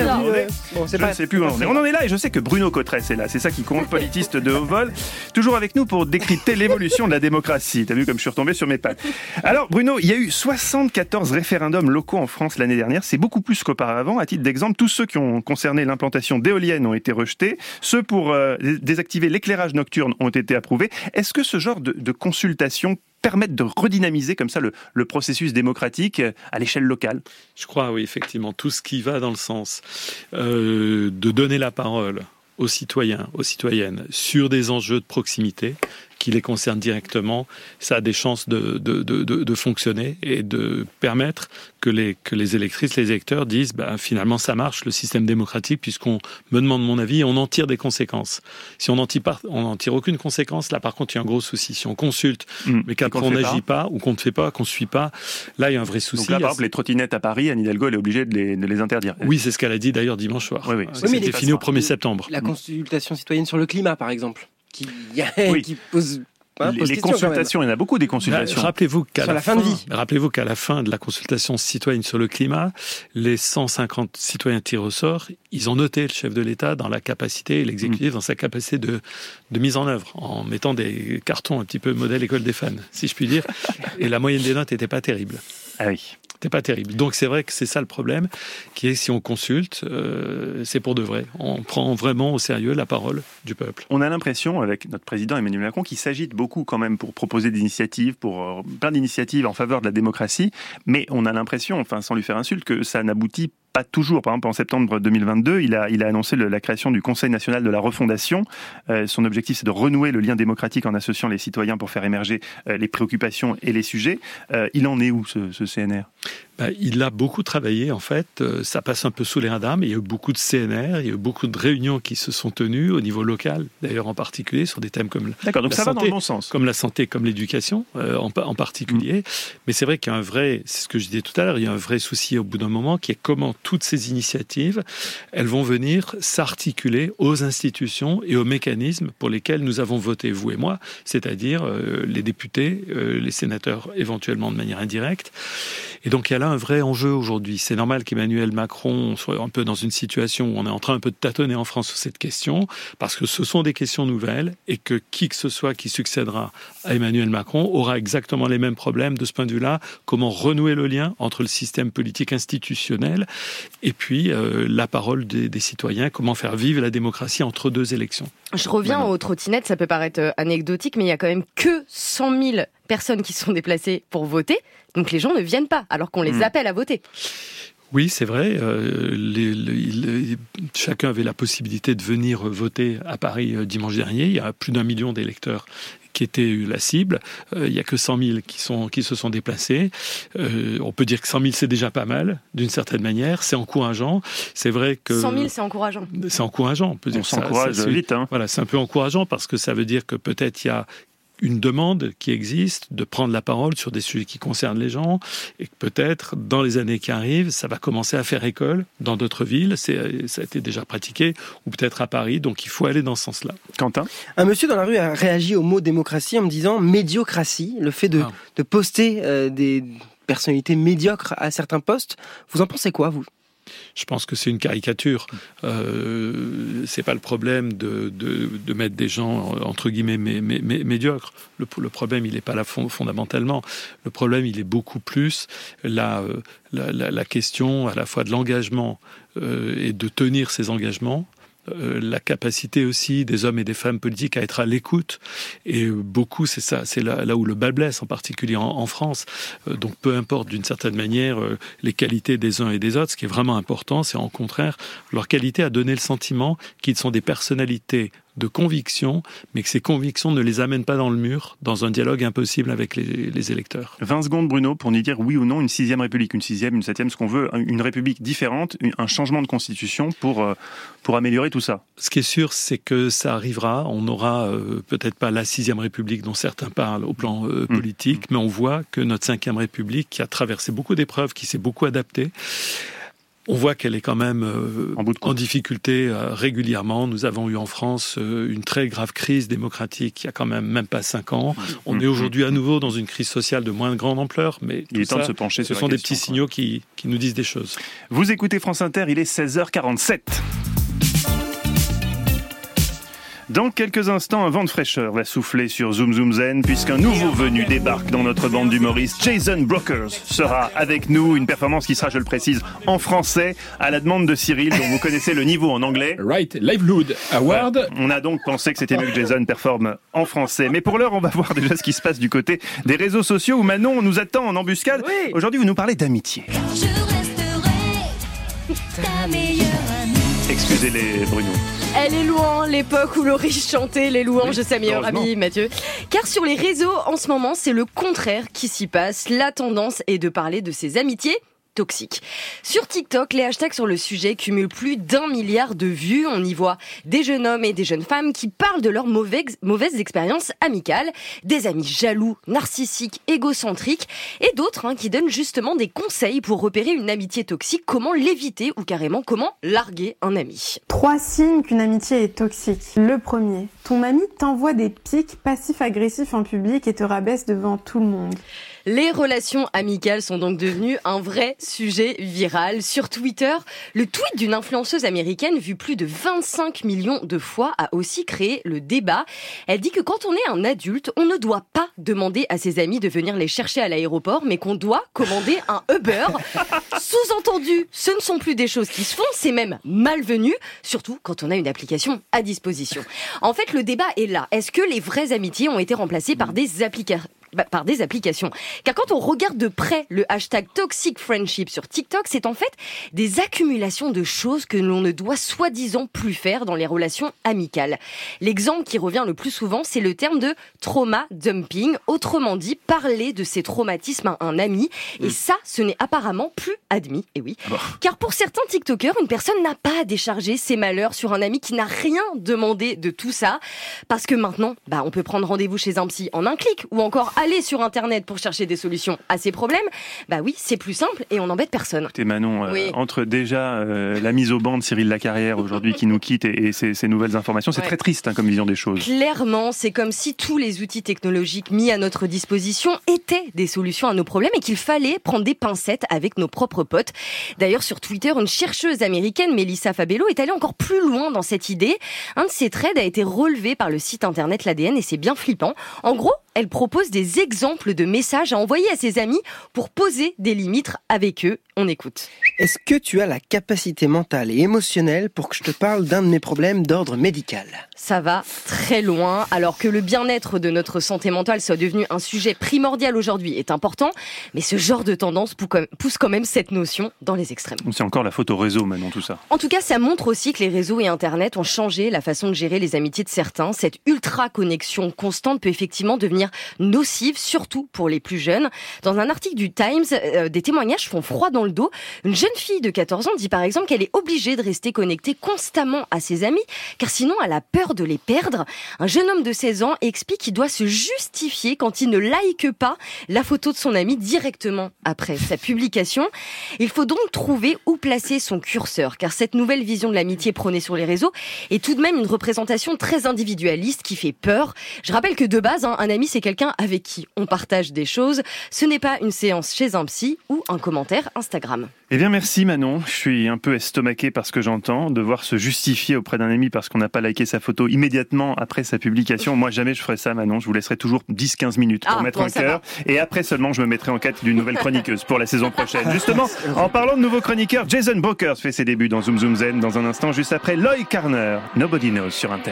ne sais plus où on est. On en est là et je sais que Bruno Cotresse est là. C'est ça qui compte, politiste de haut vol. Toujours avec nous pour décrypter l'évolution de la démocratie. T'as vu comme je suis retombé sur mes pattes. Alors Bruno, il y a eu 74 référendums locaux en France l'année dernière. C'est beaucoup plus qu'auparavant. À titre d'exemple, tous ceux qui ont concerné l'implantation d'éoliennes ont été rejetés. Ceux pour désactiver l'éclairage nocturne ont été approuvés. Est-ce que ce genre de consultation permettent de redynamiser comme ça le processus démocratique à l'échelle locale? Je crois, oui, effectivement. Tout ce qui va dans le sens de donner la parole aux citoyens, aux citoyennes, sur des enjeux de proximité qui les concernent directement, ça a des chances de fonctionner et de permettre que les électrices, les électeurs disent finalement ça marche le système démocratique puisqu'on me demande mon avis et on en tire des conséquences. Si on n'en tire aucune conséquence, là par contre il y a un gros souci. Si on consulte mais qu'après on n'agit pas ou qu'on ne fait pas, qu'on ne suit pas, là il y a un vrai souci. Donc là par exemple les trottinettes à Paris, Anne Hidalgo elle est obligée de les interdire. Oui, c'est ce qu'elle a dit d'ailleurs dimanche soir. Oui. C'était fini au 1er septembre. La consultation citoyenne sur le climat par exemple. Qui pose les consultations, il y en a beaucoup des consultations. Rappelez-vous qu'à la fin de la consultation citoyenne sur le climat, les 150 citoyens tirés au sort, ils ont noté le chef de l'État dans la capacité, et l'exécutif dans sa capacité de mise en œuvre, en mettant des cartons un petit peu modèle école des fans, si je puis dire. Et la moyenne des notes n'était pas terrible. Ah oui. C'était pas terrible. Donc c'est vrai que c'est ça le problème, qui est si on consulte, c'est pour de vrai. On prend vraiment au sérieux la parole du peuple. On a l'impression, avec notre président Emmanuel Macron, qu'il s'agite beaucoup quand même pour proposer des initiatives, pour plein d'initiatives en faveur de la démocratie, mais on a l'impression, enfin sans lui faire insulte, que ça n'aboutit pas toujours. Par exemple, en septembre 2022, il a annoncé la création du Conseil national de la refondation. Son objectif, c'est de renouer le lien démocratique en associant les citoyens pour faire émerger les préoccupations et les sujets. Il en est où, ce CNR ? Il a beaucoup travaillé, en fait. Ça passe un peu sous les radars, mais il y a eu beaucoup de CNR, il y a eu beaucoup de réunions qui se sont tenues au niveau local, d'ailleurs en particulier, sur des thèmes comme D'accord, donc ça va dans le bon sens. Comme la santé, comme l'éducation, en particulier. Mais c'est vrai qu'il y a c'est ce que je disais tout à l'heure, il y a un vrai souci au bout d'un moment, qui est comment toutes ces initiatives, elles vont venir s'articuler aux institutions et aux mécanismes pour lesquels nous avons voté, vous et moi, c'est-à-dire les députés, les sénateurs éventuellement de manière indirecte. Et donc il y a là là un vrai enjeu aujourd'hui. C'est normal qu'Emmanuel Macron soit un peu dans une situation où on est en train un peu de tâtonner en France sur cette question, parce que ce sont des questions nouvelles et que qui que ce soit qui succédera à Emmanuel Macron aura exactement les mêmes problèmes de ce point de vue-là. Comment renouer le lien entre le système politique institutionnel et puis la parole des citoyens, comment faire vivre la démocratie entre deux élections. Je reviens aux trottinettes, ça peut paraître anecdotique, mais il y a quand même que 100 000 personnes qui sont déplacées pour voter, donc les gens ne viennent pas, alors qu'on les appelle à voter. Oui, c'est vrai. Chacun avait la possibilité de venir voter à Paris dimanche dernier. Il y a plus d'1 million d'électeurs qui étaient la cible. Il n'y a que 100 000 qui se sont déplacés. On peut dire que 100 000, c'est déjà pas mal, d'une certaine manière. C'est encourageant. C'est vrai que... 100 000, c'est encourageant. C'est encourageant. On peut dire on s'encourage vite. Hein. Voilà, c'est un peu encourageant parce que ça veut dire que peut-être il y a une demande qui existe de prendre la parole sur des sujets qui concernent les gens et que peut-être dans les années qui arrivent, ça va commencer à faire école dans d'autres villes. Ça a été déjà pratiqué ou peut-être à Paris, donc il faut aller dans ce sens-là. Quentin ? Un monsieur dans la rue a réagi au mot démocratie en me disant médiocratie, le fait de poster des personnalités médiocres à certains postes. Vous en pensez quoi, vous ? Je pense que c'est une caricature. C'est pas le problème de mettre des gens entre guillemets médiocres. Le problème, il n'est pas là fondamentalement. Le problème, il est beaucoup plus la question à la fois de l'engagement et de tenir ses engagements. La capacité aussi des hommes et des femmes politiques à être à l'écoute, et beaucoup c'est ça, c'est là où le bas blesse, en particulier en France. Donc peu importe d'une certaine manière les qualités des uns et des autres, ce qui est vraiment important, c'est au contraire leur qualité à donner le sentiment qu'ils sont des personnalités de conviction, mais que ces convictions ne les amènent pas dans le mur, dans un dialogue impossible avec les électeurs. 20 secondes, Bruno, pour nous dire oui ou non une 6e République, une 6e, une 7e, ce qu'on veut, une République différente, un changement de constitution pour améliorer tout ça. Ce qui est sûr, c'est que ça arrivera. On n'aura peut-être pas la 6e République dont certains parlent au plan politique, mais on voit que notre 5e République, qui a traversé beaucoup d'épreuves, qui s'est beaucoup adaptée, on voit qu'elle est quand même en difficulté régulièrement. Nous avons eu en France une très grave crise démocratique il y a quand même pas 5 ans. On est aujourd'hui à nouveau dans une crise sociale de moins grande ampleur, mais il est temps de se pencher ce sont des petits signaux qui nous disent des choses. Vous écoutez France Inter, il est 16h47. Dans quelques instants, un vent de fraîcheur va souffler sur Zoom Zoom Zen puisqu'un nouveau venu débarque dans notre bande d'humoristes. Jason Brokers sera avec nous, une performance qui sera, je le précise, en français à la demande de Cyril, dont vous connaissez le niveau en anglais. Right, Livelihood Award. On a donc pensé que c'était mieux que Jason performe en français. Mais pour l'heure, on va voir déjà ce qui se passe du côté des réseaux sociaux où Manon nous attend en embuscade. Oui. Aujourd'hui, vous nous parlez d'amitié. Je resterai ta meilleure amie. Excusez-les, Bruno. Elle est loin l'époque où Laurie chantait les louanges de sa meilleure amie, Mathieu. Car sur les réseaux, en ce moment, c'est le contraire qui s'y passe. La tendance est de parler de ses amitiés toxiques. Sur TikTok, les hashtags sur le sujet cumulent plus d'1 milliard de vues. On y voit des jeunes hommes et des jeunes femmes qui parlent de leurs mauvaises expériences amicales, des amis jaloux, narcissiques, égocentriques, et d'autres qui donnent justement des conseils pour repérer une amitié toxique, comment l'éviter ou carrément comment larguer un ami. 3 signes qu'une amitié est toxique. Le premier, ton ami t'envoie des pics passifs-agressifs en public et te rabaisse devant tout le monde. Les relations amicales sont donc devenues un vrai sujet viral. Sur Twitter, le tweet d'une influenceuse américaine vu plus de 25 millions de fois a aussi créé le débat. Elle dit que quand on est un adulte, on ne doit pas demander à ses amis de venir les chercher à l'aéroport, mais qu'on doit commander un Uber. Sous-entendu, ce ne sont plus des choses qui se font, c'est même malvenu, surtout quand on a une application à disposition. En fait, le débat est là. Est-ce que les vraies amitiés ont été remplacées par des applications ? Car quand on regarde de près le hashtag Toxic Friendship sur TikTok, c'est en fait des accumulations de choses que l'on ne doit soi-disant plus faire dans les relations amicales. L'exemple qui revient le plus souvent, c'est le terme de trauma dumping, autrement dit, parler de ses traumatismes à un ami. Et ça, ce n'est apparemment plus admis. Et oui. Car pour certains TikTokers, une personne n'a pas à décharger ses malheurs sur un ami qui n'a rien demandé de tout ça. Parce que maintenant, on peut prendre rendez-vous chez un psy en un clic, ou encore aller aller sur Internet pour chercher des solutions à ces problèmes. Bah oui, c'est plus simple et on n'embête personne. Écoutez Manon, Oui. entre déjà la mise au banc de Cyril Lacarrière aujourd'hui qui nous quitte et ces nouvelles informations, c'est Ouais. très triste comme vision des choses. Clairement, c'est comme si tous les outils technologiques mis à notre disposition étaient des solutions à nos problèmes et qu'il fallait prendre des pincettes avec nos propres potes. D'ailleurs, sur Twitter, une chercheuse américaine, Melissa Fabello, est allée encore plus loin dans cette idée. Un de ses threads a été relevé par le site internet L'ADN et c'est bien flippant. En gros, elle propose des exemples de messages à envoyer à ses amis pour poser des limites avec eux. On écoute. Est-ce que tu as la capacité mentale et émotionnelle pour que je te parle d'un de mes problèmes d'ordre médical ? Ça va très loin, alors que le bien-être de notre santé mentale soit devenu un sujet primordial aujourd'hui est important, mais ce genre de tendance pousse quand même cette notion dans les extrêmes. C'est encore la faute au réseau Manon, tout ça. En tout cas, ça montre aussi que les réseaux et Internet ont changé la façon de gérer les amitiés de certains. Cette ultra-connexion constante peut effectivement devenir nocive, surtout pour les plus jeunes. Dans un article du Times, des témoignages font froid dans le dos. Une jeune fille de 14 ans dit par exemple qu'elle est obligée de rester connectée constamment à ses amis, car sinon elle a peur de les perdre. Un jeune homme de 16 ans explique qu'il doit se justifier quand il ne like pas la photo de son ami directement après sa publication. Il faut donc trouver où placer son curseur, car cette nouvelle vision de l'amitié prônée sur les réseaux est tout de même une représentation très individualiste qui fait peur. Je rappelle que de base, un ami c'est quelqu'un avec qui on partage des choses. Ce n'est pas une séance chez un psy ou un commentaire Instagram. Eh bien merci Manon, je suis un peu estomaqué par ce que j'entends, devoir se justifier auprès d'un ami parce qu'on n'a pas liké sa photo immédiatement après sa publication. Moi jamais je ferais ça Manon, je vous laisserai toujours 10-15 minutes pour mettre un cœur et après seulement je me mettrai en quête d'une nouvelle chroniqueuse pour la saison prochaine. Justement, en parlant de nouveaux chroniqueurs, Jason Brokers fait ses débuts dans Zoom Zoom Zen dans un instant juste après Lloyd Carner, Nobody Knows sur Inter.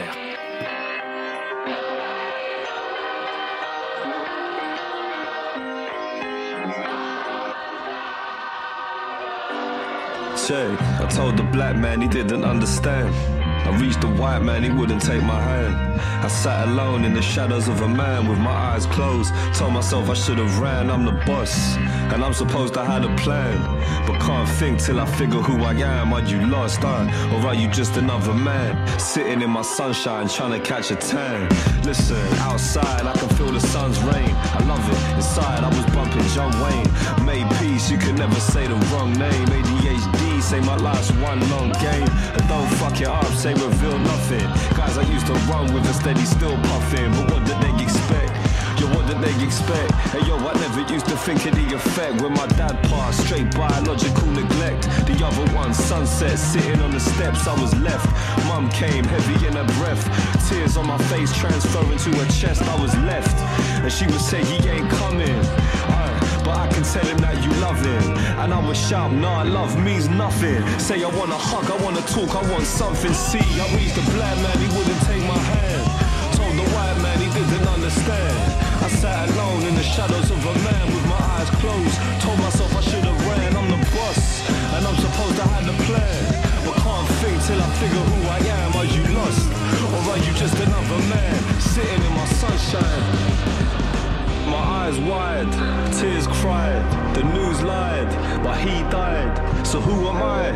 I told the black man he didn't understand. I reached the white man, he wouldn't take my hand. I sat alone in the shadows of a man with my eyes closed. Told myself I should have ran, I'm the boss. And I'm supposed to have a plan. But can't think till I figure who I am. Are you lost, huh? Or are you just another man? Sitting in my sunshine, trying to catch a tan. Listen, outside I can feel the sun's rain. I love it, inside I was bumping John Wayne. Made peace, you can never say the wrong name. ADHD, say my life's one long game. And don't fuck it up, say reveal nothing. Guys I used to run with a steady still puffing. But what did they expect? Yo, what did they expect? Hey yo, I never used to think of the effect. When my dad passed, straight biological neglect. The other one, sunset, sitting on the steps, I was left. Mum came, heavy in her breath. Tears on my face, transferring to her chest, I was left. And she would say, he ain't coming. But I can tell him that you love him. And I would shout, nah, love means nothing. Say I wanna hug, I wanna talk, I want something. See, I reached the black man, he wouldn't take my hand. Told the white man he didn't understand. I sat alone in the shadows of a man with my eyes closed. Told myself I should have ran, I'm the boss. And I'm supposed to have the plan. But can't think till I figure who I am. Are you lost? Or are you just another man sitting in my sunshine? My eyes wide, tears cried, the news lied, but he died, so who am I?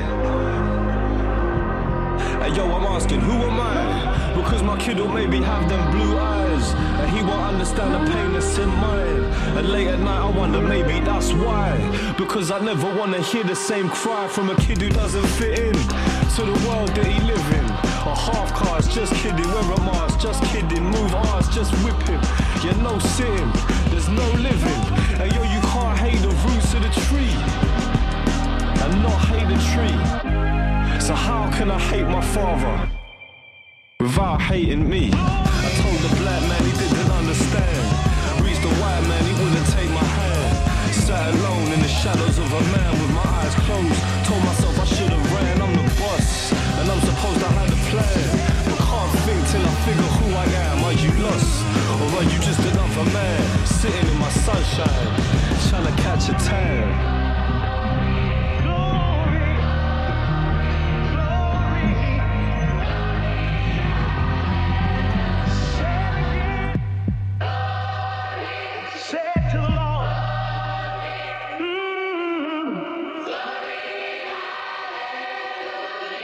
Hey yo, I'm asking, who am I? Because my kid will maybe have them blue eyes, and he won't understand the pain that's in mine. And late at night I wonder, maybe that's why. Because I never want to hear the same cry from a kid who doesn't fit in to the world that he live in. A half cars, just kidding, wear a mask, just kidding, move ours, just whip him. Yeah, no sitting, there's no living. And yo, you can't hate the roots of the tree and not hate the tree. So how can I hate my father without hating me? I told the black man he didn't understand. Reached the white man, he wouldn't take my hand. Sat alone in the shadows of a man with my eyes closed. Told myself I should have ran, I'm the boss. And I'm supposed to have a plan. But can't think till I figure who I am. Are you lost? Or are you just another man sitting in my sunshine, trying to catch a tan?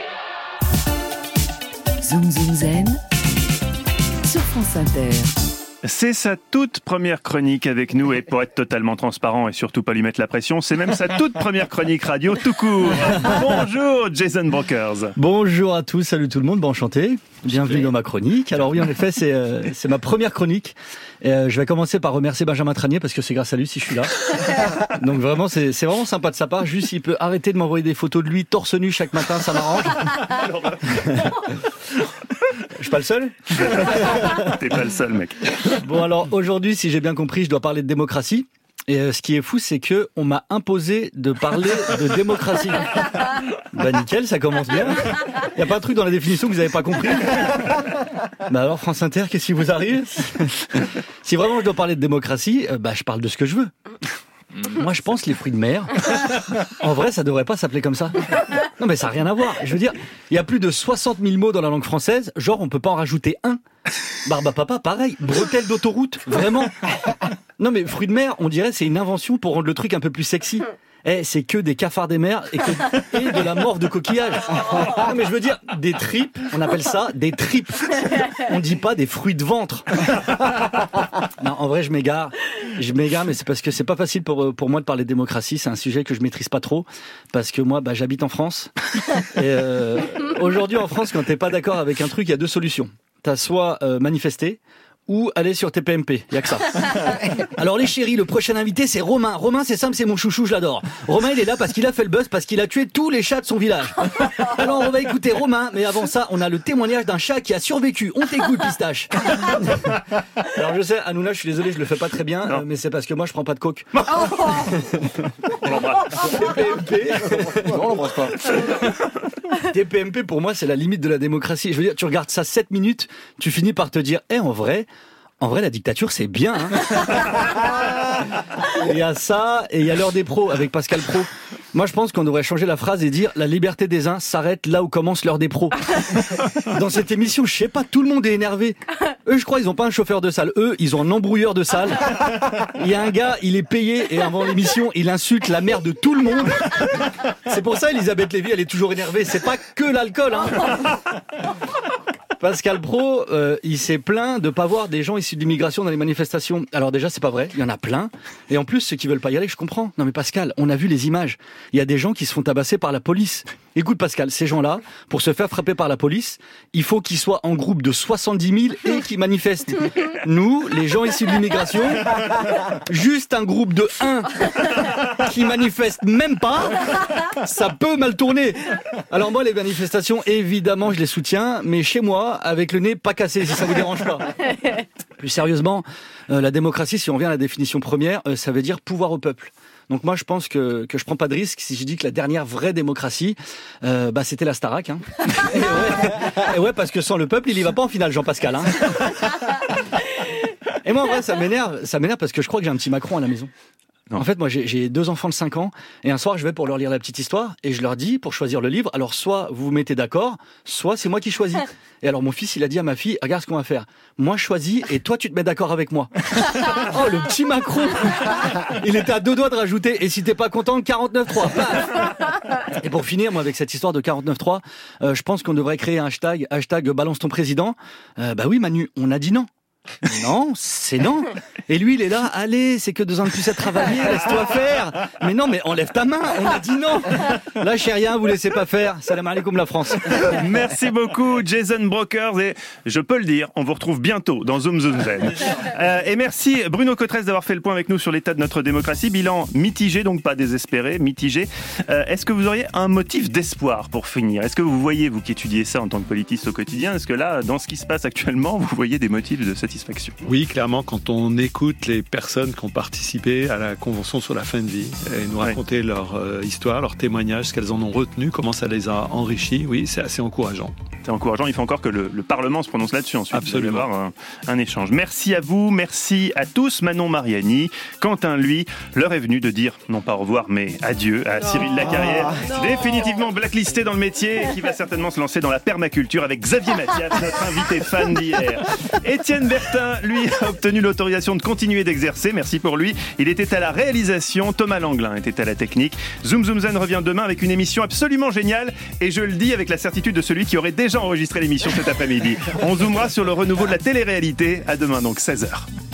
Zoom Zoom Zen sur France Inter. C'est sa toute première chronique avec nous et pour être totalement transparent et surtout pas lui mettre la pression, c'est même sa toute première chronique radio tout court. Bonjour Jason Brokers. Bonjour à tous, salut tout le monde, bon enchanté. Bienvenue dans ma chronique. Alors oui, en effet, c'est ma première chronique. Et je vais commencer par remercier Benjamin Tranier parce que c'est grâce à lui si je suis là. Donc vraiment, c'est vraiment sympa de sa part. Juste, il peut arrêter de m'envoyer des photos de lui torse nu chaque matin, ça m'arrange. Je suis pas le seul ? T'es pas le seul, mec. Bon alors, aujourd'hui, si j'ai bien compris, je dois parler de démocratie. Et ce qui est fou, c'est que on m'a imposé de parler de démocratie. Bah nickel, ça commence bien. Y a pas un truc dans la définition que vous avez pas compris ? Bah alors France Inter, qu'est-ce qui vous arrive ? Si vraiment je dois parler de démocratie, bah je parle de ce que je veux. Moi, je pense les fruits de mer. En vrai, ça devrait pas s'appeler comme ça. Non, mais ça n'a rien à voir. Je veux dire, il y a plus de 60 000 mots dans la langue française. Genre, on peut pas en rajouter un. Barbapapa, pareil. Bretelle d'autoroute, vraiment. Non, mais fruits de mer, on dirait c'est une invention pour rendre le truc un peu plus sexy. C'est que des cafards des mers et de la morve de coquillage. Non, mais je veux dire, des tripes, on appelle ça des tripes. On dit pas des fruits de ventre. Non, en vrai, je m'égare, mais c'est parce que c'est pas facile pour moi de parler de démocratie. C'est un sujet que je maîtrise pas trop. Parce que moi, j'habite en France. Et aujourd'hui, en France, quand t'es pas d'accord avec un truc, il y a deux solutions. T'as soit manifester, ou aller sur TPMP, il y a que ça. Alors les chéris, le prochain invité c'est Romain. Romain c'est simple, c'est mon chouchou, je l'adore. Romain il est là parce qu'il a fait le buzz, parce qu'il a tué tous les chats de son village. Alors on va écouter Romain, mais avant ça on a le témoignage d'un chat qui a survécu. On t'écoute Pistache. Alors je sais, Hanouna, je suis désolé, je le fais pas très bien, mais c'est parce que moi je prends pas de coke. On l'embrasse. TPMP. Non, on l'embrasse pas. TPMP pour moi c'est la limite de la démocratie. Je veux dire, tu regardes ça 7 minutes, tu finis par te dire, en vrai, la dictature, c'est bien. Il y a ça, et il y a l'heure des pros avec Pascal Praud. Moi, je pense qu'on devrait changer la phrase et dire « La liberté des uns s'arrête là où commence l'heure des pros ». Dans cette émission, je sais pas, tout le monde est énervé. Eux, je crois, ils ont pas un chauffeur de salle. Eux, ils ont un embrouilleur de salle. Il y a un gars, il est payé, et avant l'émission, il insulte la mère de tout le monde. C'est pour ça, Elisabeth Lévy, elle est toujours énervée. C'est pas que l'alcool, hein. Pascal Praud, il s'est plaint de pas voir des gens issus de l'immigration dans les manifestations. Alors déjà, c'est pas vrai, il y en a plein. Et en plus, ceux qui veulent pas y aller, je comprends. Non mais Pascal, on a vu les images. Il y a des gens qui se font tabasser par la police. Écoute Pascal, ces gens-là, pour se faire frapper par la police, il faut qu'ils soient en groupe de 70 000 et qu'ils manifestent. Nous, les gens issus de l'immigration, juste un groupe de 1 qui manifeste même pas, ça peut mal tourner. Alors moi, les manifestations, évidemment, je les soutiens, mais chez moi, avec le nez pas cassé, si ça vous dérange pas. Plus sérieusement, la démocratie, si on vient à la définition première, ça veut dire pouvoir au peuple. Donc moi, je pense que je prends pas de risque si je dis que la dernière vraie démocratie, c'était la Starac. Hein. Et ouais, parce que sans le peuple, il y va pas en finale, Jean-Pascal. Hein. Et moi, en vrai, ça m'énerve parce que je crois que j'ai un petit Macron à la maison. Non. En fait, moi, j'ai 2 enfants de 5 ans, et un soir, je vais pour leur lire la petite histoire, et je leur dis, pour choisir le livre, alors soit vous vous mettez d'accord, soit c'est moi qui choisis. Et alors, mon fils, il a dit à ma fille, regarde ce qu'on va faire. Moi, je choisis, et toi, tu te mets d'accord avec moi. Oh, le petit Macron! Il était à 2 doigts de rajouter, et si t'es pas content, 49.3. Et pour finir, moi, avec cette histoire de 49.3, je pense qu'on devrait créer un hashtag balance ton président. Oui, Manu, on a dit non. Non, c'est non. Et lui, il est là, allez, c'est que 2 ans de plus à travailler, laisse-toi faire. Mais non, mais enlève ta main, on a dit non. Lâchez rien, vous laissez pas faire. Salam alaikum la France. Merci beaucoup, Jason Brokers. Et je peux le dire, on vous retrouve bientôt dans Zoom Zoom Zen. Et merci Bruno Cotresse d'avoir fait le point avec nous sur l'état de notre démocratie. Bilan mitigé, donc pas désespéré, mitigé. Est-ce que vous auriez un motif d'espoir pour finir ? Est-ce que vous voyez, vous qui étudiez ça en tant que politiste au quotidien, est-ce que là, dans ce qui se passe actuellement, vous voyez des motifs de satisfaction ? Oui, clairement, quand on écoute les personnes qui ont participé à la Convention sur la fin de vie et nous raconter leur histoire, leur témoignage, ce qu'elles en ont retenu, comment ça les a enrichis, oui, c'est assez encourageant. C'est encourageant, il faut encore que le Parlement se prononce là-dessus ensuite. Absolument. Il va y avoir un échange. Merci à vous, merci à tous. Manon Mariani, Quentin, lui, l'heure est venue de dire, non pas au revoir, mais adieu à Cyril Lacarrière, définitivement blacklisté dans le métier et qui va certainement se lancer dans la permaculture avec Xavier Mathias, notre invité fan d'hier. Étienne Berton, Quentin, lui, a obtenu l'autorisation de continuer d'exercer. Merci pour lui. Il était à la réalisation. Thomas Langlin était à la technique. Zoom Zoom Zen revient demain avec une émission absolument géniale. Et je le dis avec la certitude de celui qui aurait déjà enregistré l'émission cet après-midi. On zoomera sur le renouveau de la télé-réalité. À demain, donc 16h.